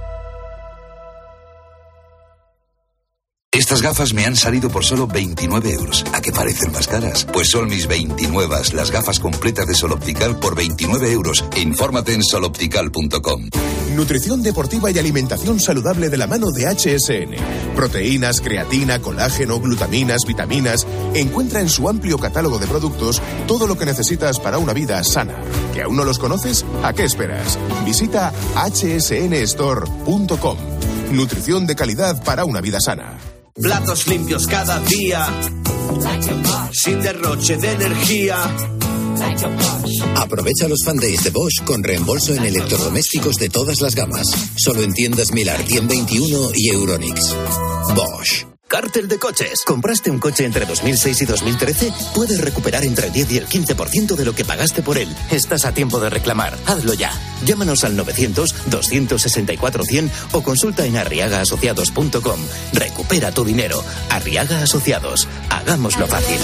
Estas gafas me han salido por solo 29 euros. ¿A qué parecen más caras? Pues son mis 29, las gafas completas de Sol Optical por 29 euros. Infórmate en soloptical.com. Nutrición deportiva y alimentación saludable de la mano de HSN. Proteínas, creatina, colágeno, glutaminas, vitaminas. Encuentra en su amplio catálogo de productos todo lo que necesitas para una vida sana. ¿Que aún no los conoces? ¿A qué esperas? Visita hsnstore.com. Nutrición de calidad para una vida sana. Platos limpios cada día, sin derroche de energía. Aprovecha los Fan Days de Bosch con reembolso en electrodomésticos de todas las gamas. Solo en tiendas Milar 121 y Euronix. Bosch. Cártel de Coches. ¿Compraste un coche entre 2006 y 2013? Puedes recuperar entre el 10 y el 15% de lo que pagaste por él. Estás a tiempo de reclamar. Hazlo ya. Llámanos al 900-264-100 o consulta en arriagaasociados.com. Recupera tu dinero. Arriaga Asociados. Hagámoslo fácil.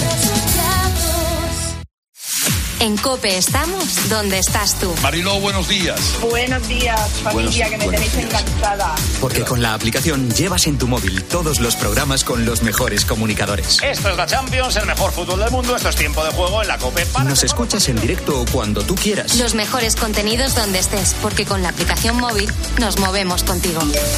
En COPE estamos donde estás tú. Mariló, buenos días. Buenos días, familia, que me tenéis encantada. Porque con la aplicación llevas en tu móvil todos los programas con los mejores comunicadores. Esto es la Champions, el mejor fútbol del mundo. Esto es tiempo de juego en la COPE. Nos escuchas en directo o cuando tú quieras. Los mejores contenidos donde estés, porque con la aplicación móvil nos movemos contigo.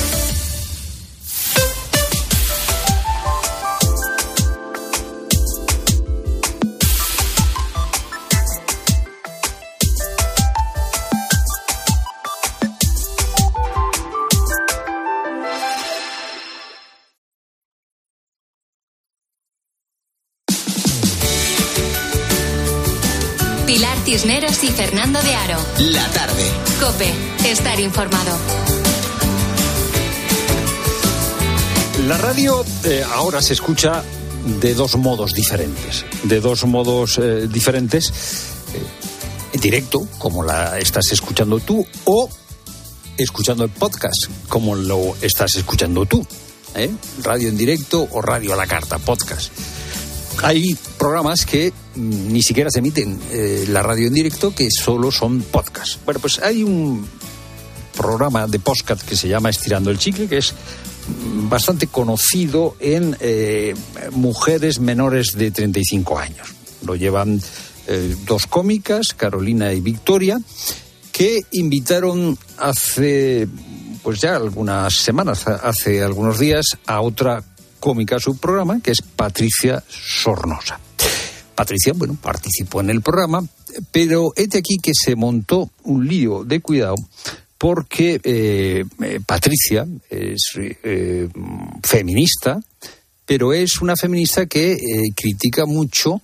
Pilar Cisneros y Fernando de Aro. La tarde. COPE. Estar informado. La radio ahora se escucha de dos modos diferentes. En directo, como la estás escuchando tú, o escuchando el podcast, como lo estás escuchando tú. Radio en directo o radio a la carta, podcast. Hay programas que ni siquiera se emiten la radio en directo, que solo son podcasts. Bueno, pues hay un programa de podcast que se llama Estirando el Chicle, que es bastante conocido en mujeres menores de 35 años. Lo llevan dos cómicas, Carolina y Victoria, que invitaron hace algunas semanas, hace algunos días, a otra cómica a su programa, que es Patricia Sornosa. Patricia, participó en el programa, pero este aquí que se montó un lío de cuidado, porque Patricia es feminista, pero es una feminista que critica mucho,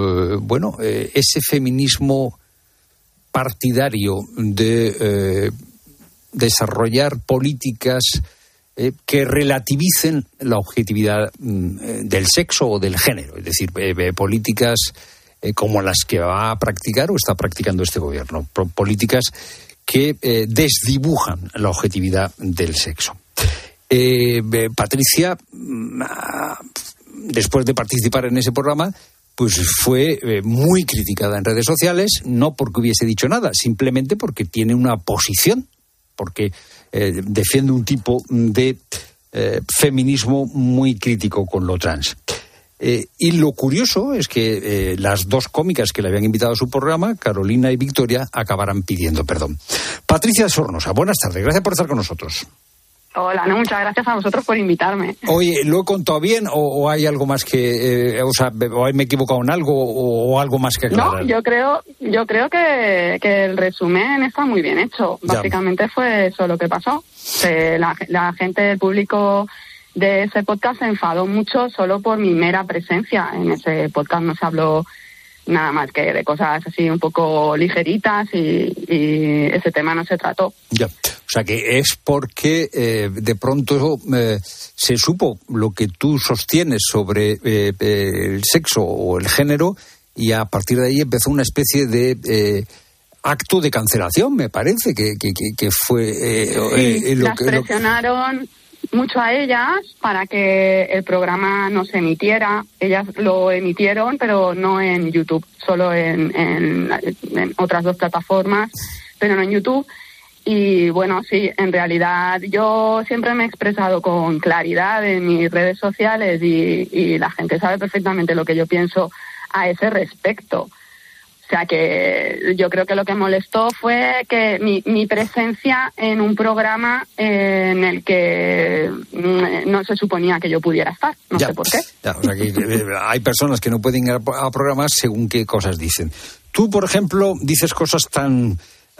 ese feminismo partidario de desarrollar políticas que relativicen la objetividad del sexo o del género, es decir, políticas como las que va a practicar o está practicando este gobierno, políticas que desdibujan la objetividad del sexo. Patricia, después de participar en ese programa, pues fue muy criticada en redes sociales, no porque hubiese dicho nada, simplemente porque tiene una posición, porque defiende un tipo de feminismo muy crítico con lo trans. Y lo curioso es que las dos cómicas que le habían invitado a su programa, Carolina y Victoria, acabaran pidiendo perdón. Patricia Sornosa, buenas tardes, gracias por estar con nosotros. Hola, muchas gracias a vosotros por invitarme. Oye, ¿lo he contado bien o hay algo más que, o me he equivocado en algo o algo más que aclarar? No, yo creo que el resumen está muy bien hecho. Básicamente fue eso lo que pasó. La gente, el público de ese podcast se enfadó mucho solo por mi mera presencia. En ese podcast no se habló nada más que de cosas así un poco ligeritas y ese tema no se trató. Ya. O sea que es porque de pronto se supo lo que tú sostienes sobre el sexo o el género y a partir de ahí empezó una especie de acto de cancelación, me parece, que fue las presionaron mucho a ellas para que el programa no se emitiera. Ellas lo emitieron, pero no en YouTube, solo en otras dos plataformas, pero no en YouTube. Y bueno, sí, en realidad yo siempre me he expresado con claridad en mis redes sociales y la gente sabe perfectamente lo que yo pienso a ese respecto. O sea que yo creo que lo que molestó fue que mi presencia en un programa en el que no se suponía que yo pudiera estar. No sé por qué. O sea que hay personas que no pueden ir a programas según qué cosas dicen. Tú, por ejemplo, dices cosas tan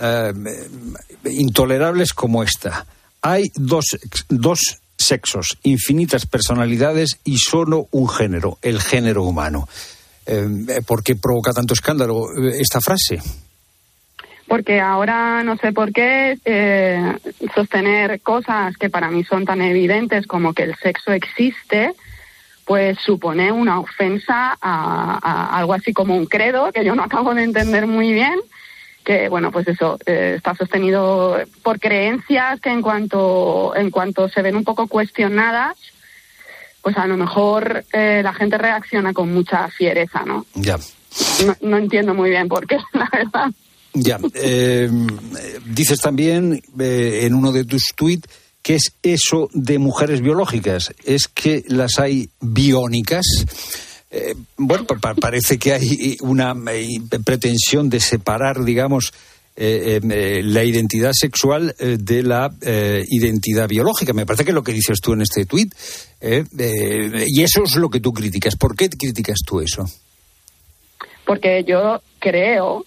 intolerables como esta. Hay dos sexos, infinitas personalidades y solo un género, el género humano. ¿Por qué provoca tanto escándalo esta frase? Porque ahora no sé por qué sostener cosas que para mí son tan evidentes como que el sexo existe, pues supone una ofensa a algo así como un credo, que yo no acabo de entender muy bien, que bueno, pues eso, está sostenido por creencias que en cuanto se ven un poco cuestionadas, pues a lo mejor la gente reacciona con mucha fiereza, ¿no? Ya. No entiendo muy bien por qué, la verdad. Ya. Dices también en uno de tus tuits, ¿qué es eso de mujeres biológicas? ¿Es que las hay biónicas? Bueno, parece que hay una pretensión de separar, digamos, la identidad sexual de la identidad biológica. Me parece que es lo que dices tú en este tuit. Y eso es lo que tú criticas. ¿Por qué criticas tú eso? Porque yo creo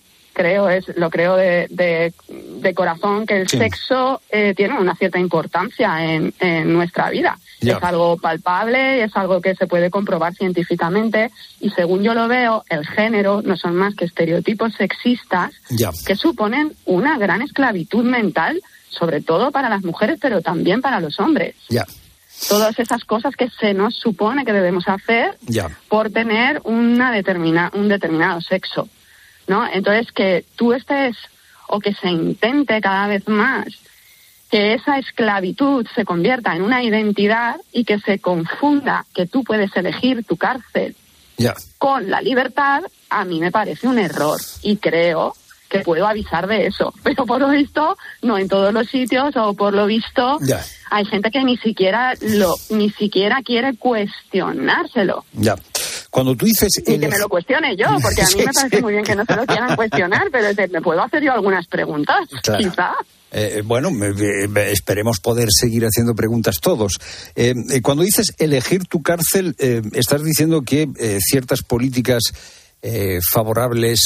de corazón que el sexo tiene una cierta importancia en nuestra vida. Ya. Es algo palpable, es algo que se puede comprobar científicamente, y según yo lo veo, el género no son más que estereotipos sexistas que suponen una gran esclavitud mental, sobre todo para las mujeres, pero también para los hombres. Ya. Todas esas cosas que se nos supone que debemos hacer por tener un determinado sexo, ¿no? Entonces, que tú estés, o que se intente cada vez más que esa esclavitud se convierta en una identidad y que se confunda que tú puedes elegir tu cárcel con la libertad, a mí me parece un error, y creo que puedo avisar de eso, pero por lo visto no en todos los sitios, o por lo visto hay gente que ni siquiera quiere cuestionárselo. Ya. Cuando tú dices... Y que me lo cuestione yo, porque a mí me parece muy bien que no se lo quieran cuestionar, pero me puedo hacer yo algunas preguntas, quizá. Bueno, esperemos poder seguir haciendo preguntas todos. Cuando dices elegir tu cárcel, estás diciendo que ciertas políticas favorables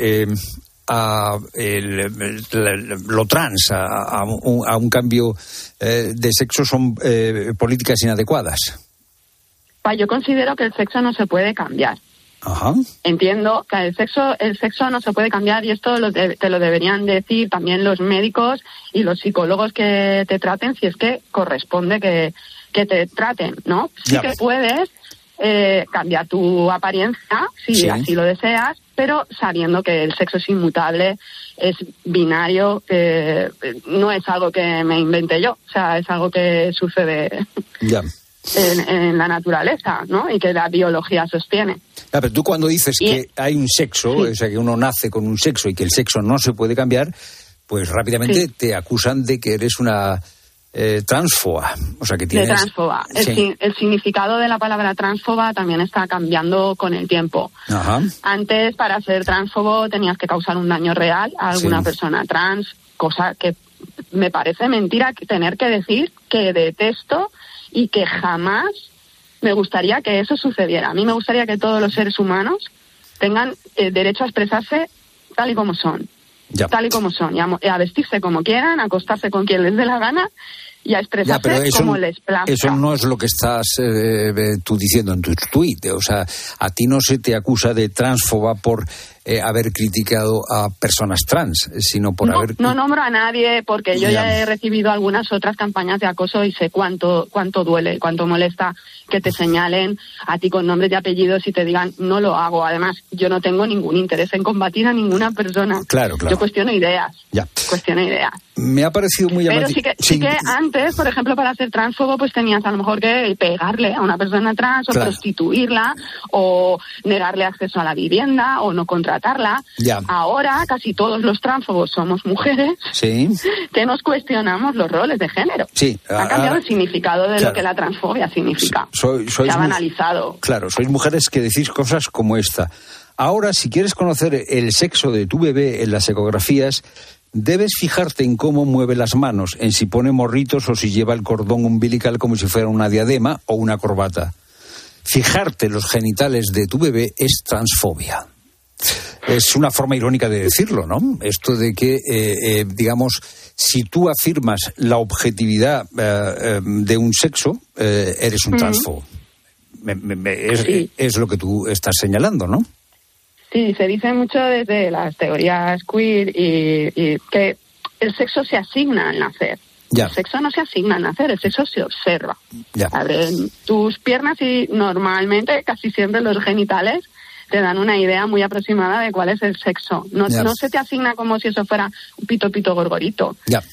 a lo trans, a un cambio de sexo, son políticas inadecuadas. Yo considero que el sexo no se puede cambiar. Ajá. Entiendo que el sexo no se puede cambiar, y esto te lo deberían decir también los médicos y los psicólogos que te traten, si es que corresponde que te traten, ¿no? Sí que puedes cambiar tu apariencia, si así lo deseas, pero sabiendo que el sexo es inmutable, es binario, no es algo que me inventé yo, o sea, es algo que sucede en la naturaleza, ¿no? Y que la biología sostiene. Pero tú cuando dices que hay un sexo, o sea, que uno nace con un sexo y que el sexo no se puede cambiar, pues rápidamente te acusan de que eres una transfoba. O sea, que tienes... De transfoba. El significado de la palabra transfoba también está cambiando con el tiempo. Ajá. Antes, para ser transfobo, tenías que causar un daño real a alguna persona trans, cosa que me parece mentira tener que decir, que detesto y que jamás me gustaría que eso sucediera. A mí me gustaría que todos los seres humanos tengan derecho a expresarse tal y como son. Tal y como son, y a vestirse como quieran, a acostarse con quien les dé la gana y a expresarse como les plazca. Eso no es lo que estás tú diciendo en tu tuit. O sea, a ti no se te acusa de transfoba por haber criticado a personas trans, sino por haber... No nombro a nadie, porque yo ya he recibido algunas otras campañas de acoso y sé cuánto duele, cuánto molesta que te señalen a ti con nombres y apellidos y te digan no lo hago. Además, yo no tengo ningún interés en combatir a ninguna persona. Claro. Yo cuestiono ideas. Me ha parecido muy llamativo. Pero sí que antes, por ejemplo, para ser transfobo, pues tenías a lo mejor que pegarle a una persona trans, o prostituirla, o negarle acceso a la vivienda, o no contratarla. Ahora casi todos los transfobos somos mujeres que nos cuestionamos los roles de género. Ha cambiado el significado de lo que la transfobia significa. Se ha banalizado. Claro, sois mujeres que decís cosas como esta. Ahora, si quieres conocer el sexo de tu bebé en las ecografías, debes fijarte en cómo mueve las manos, en si pone morritos o si lleva el cordón umbilical como si fuera una diadema o una corbata. Fijarte en los genitales de tu bebé es transfobia. Es una forma irónica de decirlo, ¿no? Esto de que, digamos, si tú afirmas la objetividad de un sexo, eres un transfobo. Es lo que tú estás señalando, ¿no? Sí, se dice mucho desde las teorías queer y que el sexo se asigna al nacer. El sexo no se asigna a nacer, el sexo se observa. Abren tus piernas y normalmente, casi siempre los genitales te dan una idea muy aproximada de cuál es el sexo. No se te asigna como si eso fuera un pito gorgorito.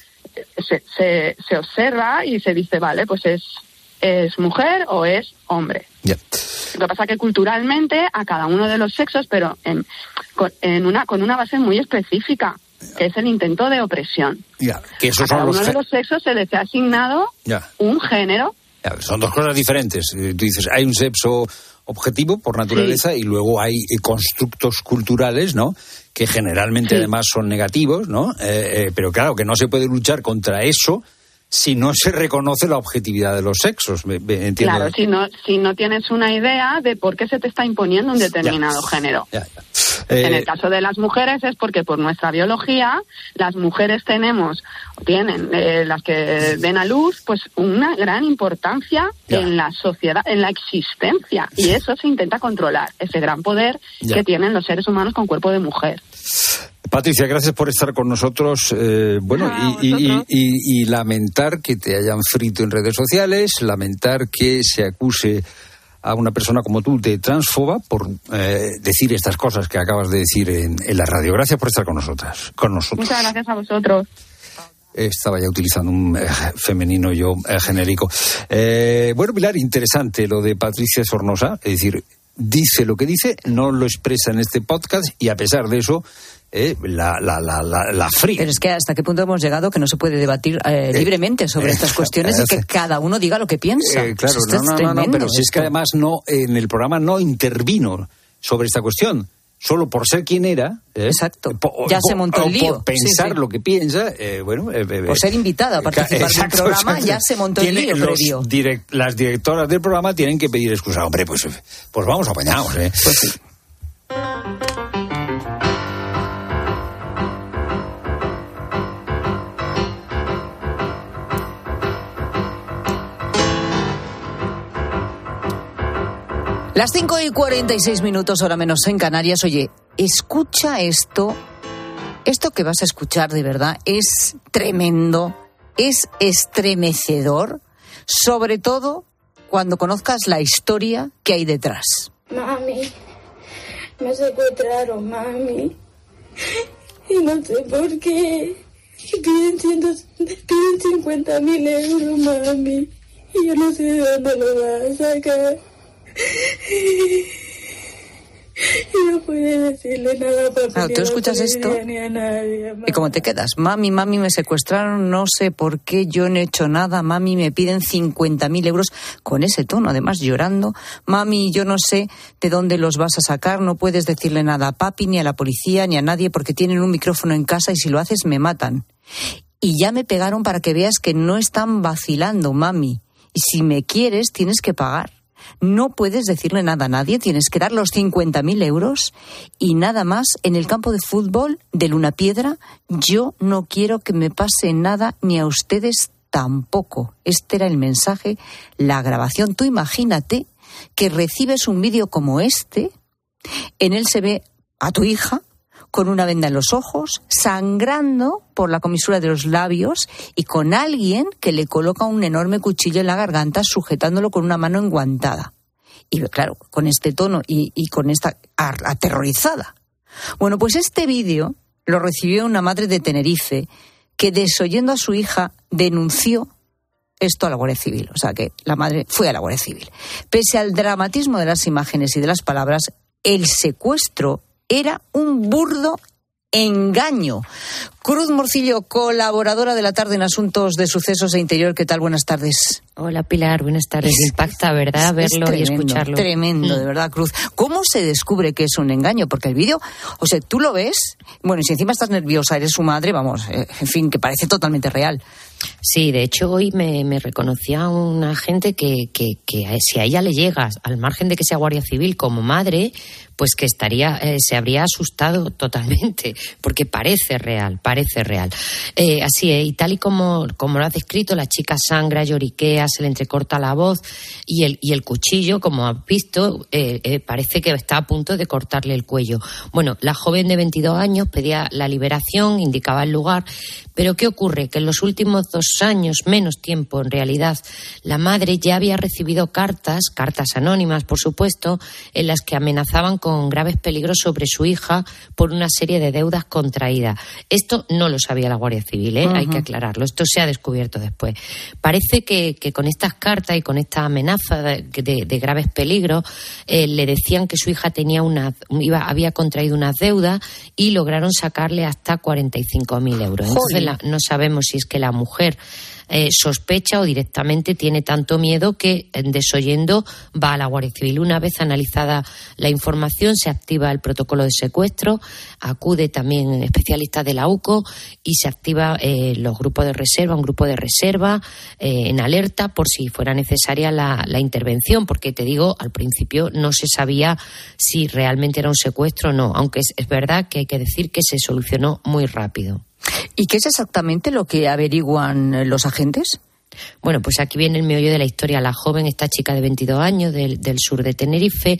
Se observa y se dice, vale, pues es mujer o es hombre. Lo que pasa es que culturalmente a cada uno de los sexos, pero con una base muy específica, que es el intento de opresión. Que esos a cada uno de los sexos se les ha asignado un género. Son dos cosas diferentes. Tú dices, hay un sexo objetivo por naturaleza y luego hay constructos culturales, ¿no?, que generalmente además son negativos, ¿no? Pero claro, que no se puede luchar contra eso si no se reconoce la objetividad de los sexos. ¿Entiendes? Claro, si no tienes una idea de por qué se te está imponiendo un determinado género. En el caso de las mujeres es porque por nuestra biología las mujeres tienen las que den a luz, pues una gran importancia en la sociedad, en la existencia, y eso se intenta controlar, ese gran poder que tienen los seres humanos con cuerpo de mujer. Patricia, gracias por estar con nosotros. Y lamentar que te hayan frito en redes sociales, lamentar que se acuse a una persona como tú de transfoba por decir estas cosas que acabas de decir en la radio. Gracias por estar con nosotros. Muchas gracias a vosotros. Estaba ya utilizando un femenino yo genérico. Bueno, Pilar, interesante lo de Patricia Sornosa, es decir, dice lo que dice, no lo expresa en este podcast y a pesar de eso la fría. Pero es que hasta qué punto hemos llegado que no se puede debatir libremente sobre estas cuestiones y que cada uno diga lo que piensa. Claro, no, pero si es que además en el programa no intervino sobre esta cuestión. Solo por ser quien era. Exacto. Ya se montó el lío. Por pensar lo que piensa. Por ser invitada a participar en el programa, ya se montó el lío previo. Las directoras del programa tienen que pedir excusa. Hombre, pues vamos apañados, Pues sí. Las 5:46, hora menos en Canarias. Oye, escucha esto. Esto que vas a escuchar de verdad es tremendo, es estremecedor, sobre todo cuando conozcas la historia que hay detrás. Mami, me secuestraron, mami. Y no sé por qué. Piden 50.000 euros, mami. Y yo no sé de dónde lo vas a sacar. Y no puede decirle nada a papá. Claro, tú escuchas esto ni a nadie, y ¿cómo te quedas? Mami, me secuestraron, no sé por qué, yo no he hecho nada, mami, me piden 50.000 euros, con ese tono, además llorando. Mami, yo no sé de dónde los vas a sacar, no puedes decirle nada a papi, ni a la policía, ni a nadie, porque tienen un micrófono en casa y si lo haces me matan. Y ya me pegaron para que veas que no están vacilando, mami. Y si me quieres, tienes que pagar. No puedes decirle nada a nadie, tienes que dar los 50.000 euros y nada más. En el campo de fútbol de Lunapiedra, yo no quiero que me pase nada, ni a ustedes tampoco. Este era el mensaje, la grabación. Tú imagínate que recibes un vídeo como este, en él se ve a tu hija con una venda en los ojos, sangrando por la comisura de los labios y con alguien que le coloca un enorme cuchillo en la garganta sujetándolo con una mano enguantada. Y claro, con este tono y con esta aterrorizada. Bueno, pues este vídeo lo recibió una madre de Tenerife que, desoyendo a su hija, denunció esto a la Guardia Civil. O sea que la madre fue a la Guardia Civil. Pese al dramatismo de las imágenes y de las palabras, el secuestro era un burdo engaño. Cruz Morcillo, colaboradora de La Tarde en Asuntos de Sucesos e Interior. ¿Qué tal? Buenas tardes. Hola, Pilar. Buenas tardes. Impacta, ¿verdad? Verlo y escucharlo. Tremendo, de verdad, Cruz. ¿Cómo se descubre que es un engaño? Porque el vídeo, o sea, tú lo ves, bueno, y si encima estás nerviosa, eres su madre, vamos, en fin, que parece totalmente real. Sí, de hecho hoy me reconocía una gente que si a ella le llegas, al margen de que sea Guardia Civil, como madre, pues que se habría asustado totalmente, porque parece real. Así es, y tal y como lo has descrito, la chica sangra, lloriquea, se le entrecorta la voz y el cuchillo, como has visto, parece que está a punto de cortarle el cuello. Bueno, la joven de 22 años pedía la liberación, indicaba el lugar, pero ¿qué ocurre? Que en los últimos 2 años, menos tiempo en realidad, la madre ya había recibido cartas anónimas, por supuesto, en las que amenazaban con graves peligros sobre su hija por una serie de deudas contraídas. Esto no lo sabía la Guardia Civil, hay que aclararlo. Esto se ha descubierto después. Parece que con estas cartas y con esta amenaza de graves peligros, le decían que su hija había contraído unas deudas y lograron sacarle hasta 45.000 euros. Entonces no sabemos si es que la mujer sospecha o directamente tiene tanto miedo que, desoyendo, va a la Guardia Civil. Una vez analizada la información, se activa el protocolo de secuestro, acude también especialistas de la UCO y se activa un grupo de reserva en alerta por si fuera necesaria la intervención, porque te digo, al principio no se sabía si realmente era un secuestro o no, aunque es verdad que hay que decir que se solucionó muy rápido. ¿Y qué es exactamente lo que averiguan los agentes? Bueno, pues aquí viene el meollo de la historia. La joven, esta chica de 22 años del sur de Tenerife,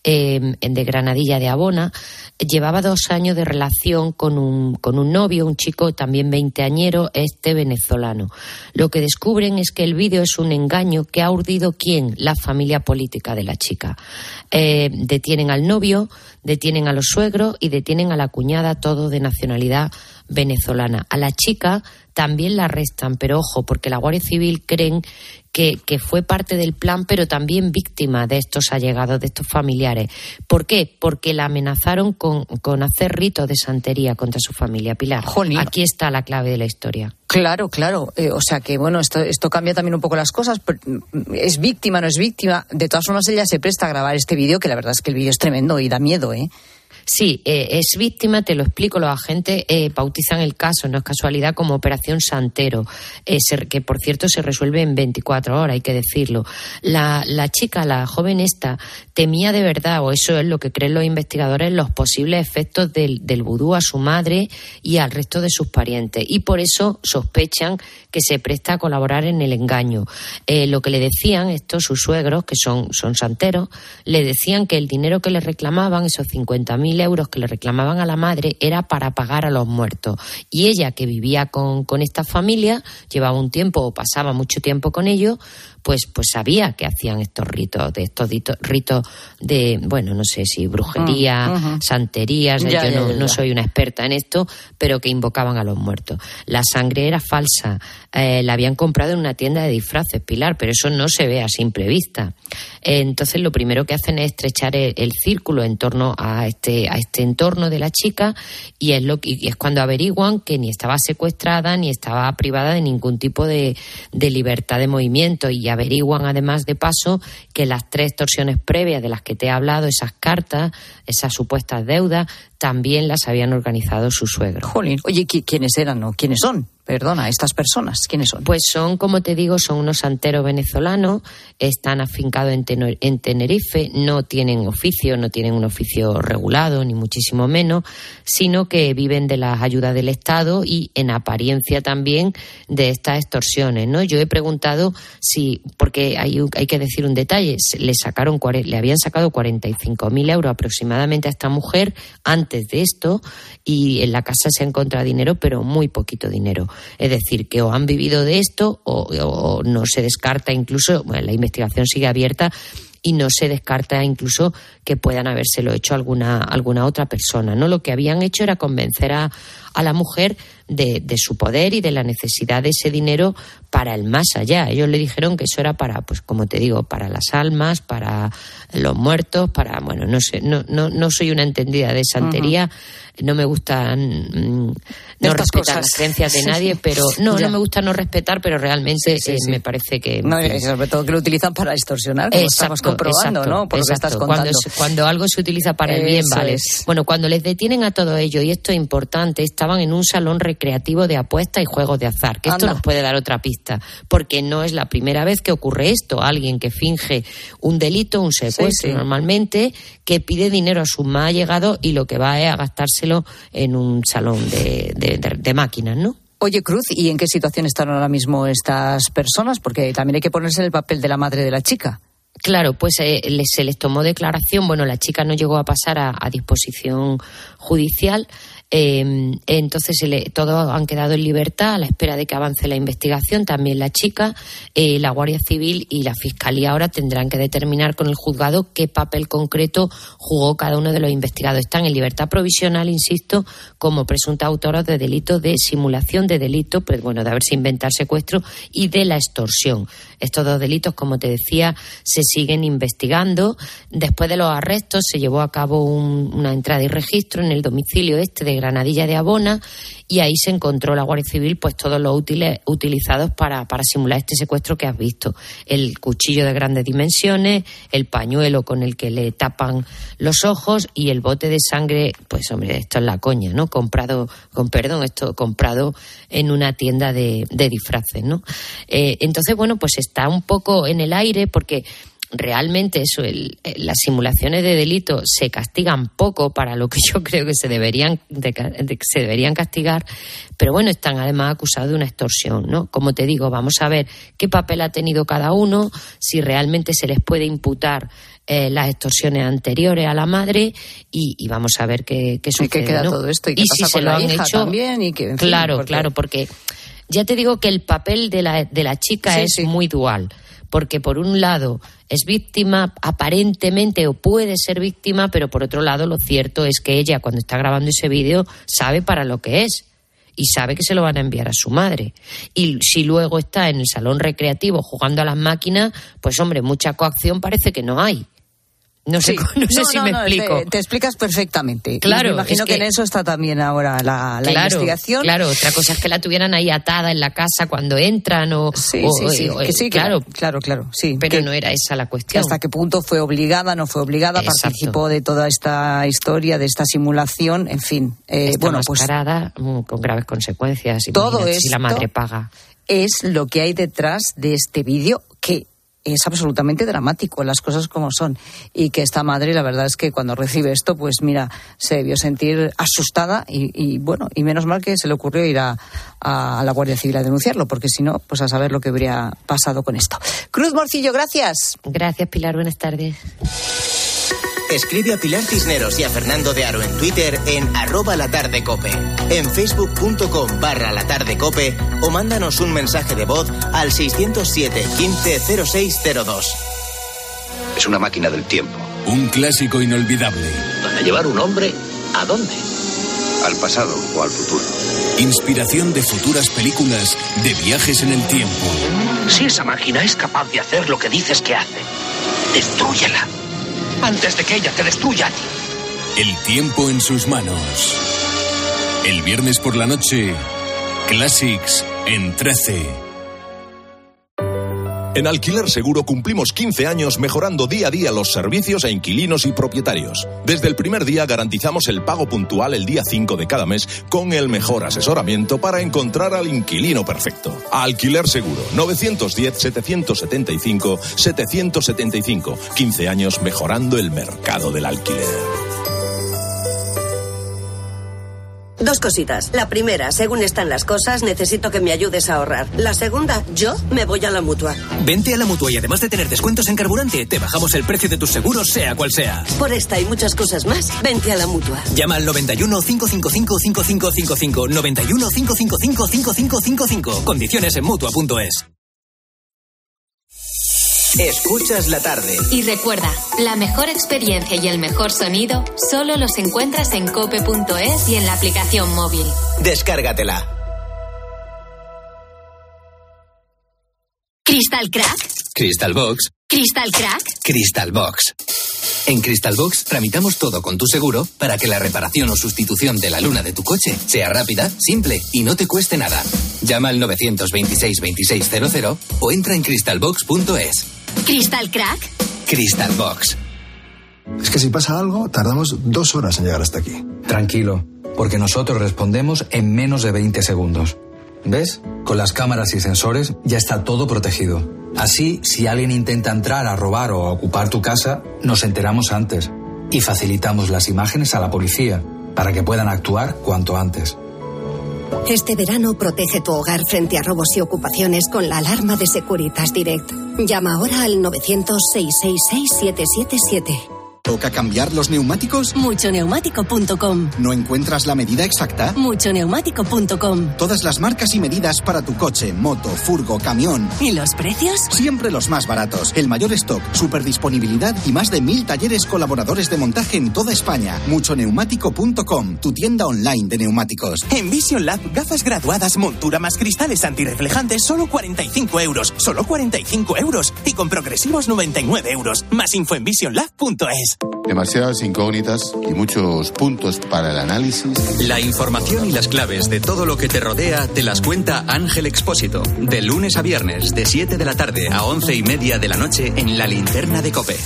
de Granadilla de Abona, llevaba 2 años de relación con un novio, un chico también veinteañero, venezolano. Lo que descubren es que el vídeo es un engaño que ha urdido ¿quién? La familia política de la chica. Detienen al novio, detienen a los suegros y detienen a la cuñada, todo de nacionalidad venezolana. A la chica también la arrestan, pero ojo, porque la Guardia Civil creen que fue parte del plan, pero también víctima de estos allegados, de estos familiares. ¿Por qué? Porque la amenazaron con hacer ritos de santería contra su familia. Pilar, Jolín. Aquí está la clave de la historia. Claro. O sea que, bueno, esto cambia también un poco las cosas. ¿Es víctima, no es víctima? De todas formas, ella se presta a grabar este vídeo, que la verdad es que el vídeo es tremendo y da miedo, ¿eh? Sí, es víctima, te lo explico. Los agentes bautizan el caso, no es casualidad, como Operación Santero, que por cierto se resuelve en 24 horas, hay que decirlo. La chica, la joven esta, temía de verdad, o eso es lo que creen los investigadores, los posibles efectos del vudú a su madre y al resto de sus parientes. Y por eso sospechan que se presta a colaborar en el engaño. Lo que le decían sus suegros, que son santeros, le decían que el dinero que le reclamaban, esos 50.000 euros que le reclamaban a la madre, era para pagar a los muertos. Y ella, que vivía con esta familia, llevaba un tiempo o pasaba mucho tiempo con ellos, pues sabía que hacían estos ritos de, bueno, no sé si brujería, santerías, yo no soy una experta en esto, pero que invocaban a los muertos. La sangre era falsa, la habían comprado en una tienda de disfraces, Pilar, pero eso no se ve a simple vista. Entonces lo primero que hacen es estrechar el círculo en torno a este entorno de la chica y es cuando averiguan que ni estaba secuestrada ni estaba privada de ningún tipo de libertad de movimiento, y averiguan además de paso que las 3 extorsiones previas de las que te he hablado, esas cartas, esas supuestas deudas, también las habían organizado sus suegros. Jolín, oye, ¿quiénes eran o quiénes son? Perdona, estas personas, ¿quiénes son? Pues son, como te digo, son unos santeros venezolanos, están afincados en Tenerife, no tienen un oficio regulado, ni muchísimo menos, sino que viven de las ayudas del Estado y en apariencia también de estas extorsiones, ¿no? Yo he preguntado porque hay que decir un detalle, le habían sacado 45.000 euros aproximadamente a esta mujer antes de esto, y en la casa se ha encontrado dinero, pero muy poquito dinero. Es decir, que o han vivido de esto o no se descarta incluso, bueno, la investigación sigue abierta y no se descarta incluso que puedan habérselo hecho alguna otra persona, ¿no? Lo que habían hecho era convencer a la mujer de su poder y de la necesidad de ese dinero para el más allá. Ellos le dijeron que eso era para, pues como te digo, para las almas, para los muertos, para, bueno, no sé, no soy una entendida de santería, no me gusta no respetar las creencias de nadie, pero no me gusta no respetar, pero realmente me parece que... No, sobre todo que lo utilizan para extorsionar, como estamos comprobando, ¿no? Por lo que estás contando. Cuando algo se utiliza para el bien, eso vale. Es. Bueno, cuando les detienen a todo ello, y esto es importante, esta estaban en un salón recreativo de apuestas y juegos de azar, que esto nos puede dar otra pista, porque no es la primera vez que ocurre esto. Alguien que finge un delito, un secuestro normalmente, que pide dinero a sus más allegados y lo que va es a gastárselo en un salón de máquinas, ¿no? Oye, Cruz, ¿y en qué situación están ahora mismo estas personas? Porque también hay que ponerse en el papel de la madre de la chica. Claro, pues se les tomó declaración. Bueno, la chica no llegó a pasar a disposición judicial. Entonces todos han quedado en libertad a la espera de que avance la investigación, también la chica. La Guardia Civil y la Fiscalía ahora tendrán que determinar con el juzgado qué papel concreto jugó cada uno de los investigados. Están en libertad provisional, insisto, como presuntos autores de delitos de simulación de delito, pues bueno, de haberse inventado secuestro, y de la extorsión. Estos dos delitos, como te decía, se siguen investigando. Después de los arrestos se llevó a cabo una entrada y registro en el domicilio de Granadilla de Abona, y ahí se encontró la Guardia Civil pues todos los útiles utilizados para simular este secuestro que has visto: el cuchillo de grandes dimensiones, el pañuelo con el que le tapan los ojos y el bote de sangre. Pues hombre, esto es la coña, ¿no? Comprado en una tienda de disfraces, ¿no? Entonces, bueno, pues está un poco en el aire, porque realmente las simulaciones de delito se castigan poco para lo que yo creo que se deberían castigar, pero bueno, están además acusados de una extorsión, ¿no? Como te digo, vamos a ver qué papel ha tenido cada uno, si realmente se les puede imputar las extorsiones anteriores a la madre, y vamos a ver qué sucede, qué queda, ¿no? Todo esto y qué pasa si con se lo la han hija hecho también, y que, en fin, claro, porque ya te digo que el papel de la chica es muy dual. Porque por un lado es víctima aparentemente, o puede ser víctima, pero por otro lado lo cierto es que ella, cuando está grabando ese vídeo, sabe para lo que es y sabe que se lo van a enviar a su madre. Y si luego está en el salón recreativo jugando a las máquinas, pues hombre, mucha coacción parece que no hay. No sé si me explico. Te explicas perfectamente. Claro, y me imagino que en eso está también ahora la investigación. Claro, otra cosa es que la tuvieran ahí atada en la casa cuando entran claro. Sí, pero no era esa la cuestión. ¿Hasta qué punto fue obligada, no fue obligada? Exacto. Participó de toda esta historia, de esta simulación, en fin. Está mascarada, con graves consecuencias. Todo esto si la madre paga. Es lo que hay detrás de este vídeo, que es absolutamente dramático, las cosas como son, y que esta madre, la verdad es que cuando recibe esto, pues mira, se debió sentir asustada y menos mal que se le ocurrió ir a la Guardia Civil a denunciarlo, porque si no, pues a saber lo que habría pasado con esto. Cruz Morcillo, gracias. Gracias, Pilar, buenas tardes. Escribe a Pilar Cisneros y a Fernando de Aro en Twitter en @latardecope, en facebook.com/latardecope, o mándanos un mensaje de voz al 607 15 0602. Es una máquina del tiempo. Un clásico inolvidable. ¿Para llevar un hombre a dónde? Al pasado o al futuro. Inspiración de futuras películas de viajes en el tiempo. Si esa máquina es capaz de hacer lo que dices que hace, destrúyela antes de que ella te destruya a ti. El tiempo en sus manos. El viernes por la noche, Classics en 13. En Alquiler Seguro cumplimos 15 años mejorando día a día los servicios a inquilinos y propietarios. Desde el primer día garantizamos el pago puntual el día 5 de cada mes, con el mejor asesoramiento para encontrar al inquilino perfecto. Alquiler Seguro, 910-775-775. 15 años mejorando el mercado del alquiler. Dos cositas. La primera, según están las cosas, necesito que me ayudes a ahorrar. La segunda, yo me voy a la Mutua. Vente a la Mutua y además de tener descuentos en carburante, te bajamos el precio de tus seguros, sea cual sea. Por esta y muchas cosas más, vente a la Mutua. Llama al 91 555 5555. 91 555 5555. Condiciones en Mutua.es. Escuchas la tarde. Y recuerda, la mejor experiencia y el mejor sonido solo los encuentras en cope.es y en la aplicación móvil. Descárgatela. ¿Crystal Crack? Crystal Box. ¿Crystal Crack? Crystal Box. En Crystal Box tramitamos todo con tu seguro para que la reparación o sustitución de la luna de tu coche sea rápida, simple y no te cueste nada. Llama al 926 2600 o entra en crystalbox.es. ¿Crystal Crack? Crystal Box. Es que si pasa algo, tardamos 2 horas en llegar hasta aquí. Tranquilo. porque nosotros respondemos en menos de 20 segundos. ¿Ves? Con las cámaras y sensores ya está todo protegido. Así, si alguien intenta entrar a robar o a ocupar tu casa, nos enteramos antes y facilitamos las imágenes a la policía para que puedan actuar cuanto antes. Este verano protege tu hogar frente a robos y ocupaciones con la alarma de Securitas Direct. Llama ahora al 900-666-777. ¿Toca cambiar los neumáticos? Muchoneumático.com. ¿No encuentras la medida exacta? Muchoneumático.com. Todas las marcas y medidas para tu coche, moto, furgo, camión. ¿Y los precios? Siempre los más baratos. El mayor stock, superdisponibilidad y más de 1000 talleres colaboradores de montaje en toda España. Muchoneumático.com, tu tienda online de neumáticos. En Vision Lab, gafas graduadas, montura más cristales antirreflejantes, solo 45 euros. Solo 45 euros. Y con progresivos 99 euros. Más info en visionlab.es. Demasiadas incógnitas y muchos puntos para el análisis. La información y las claves de todo lo que te rodea te las cuenta Ángel Expósito. De lunes a viernes, de 7 de la tarde a 11:30 de la noche en La Linterna de COPE.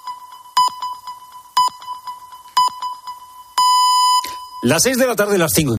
Las 6 de la tarde, las 5.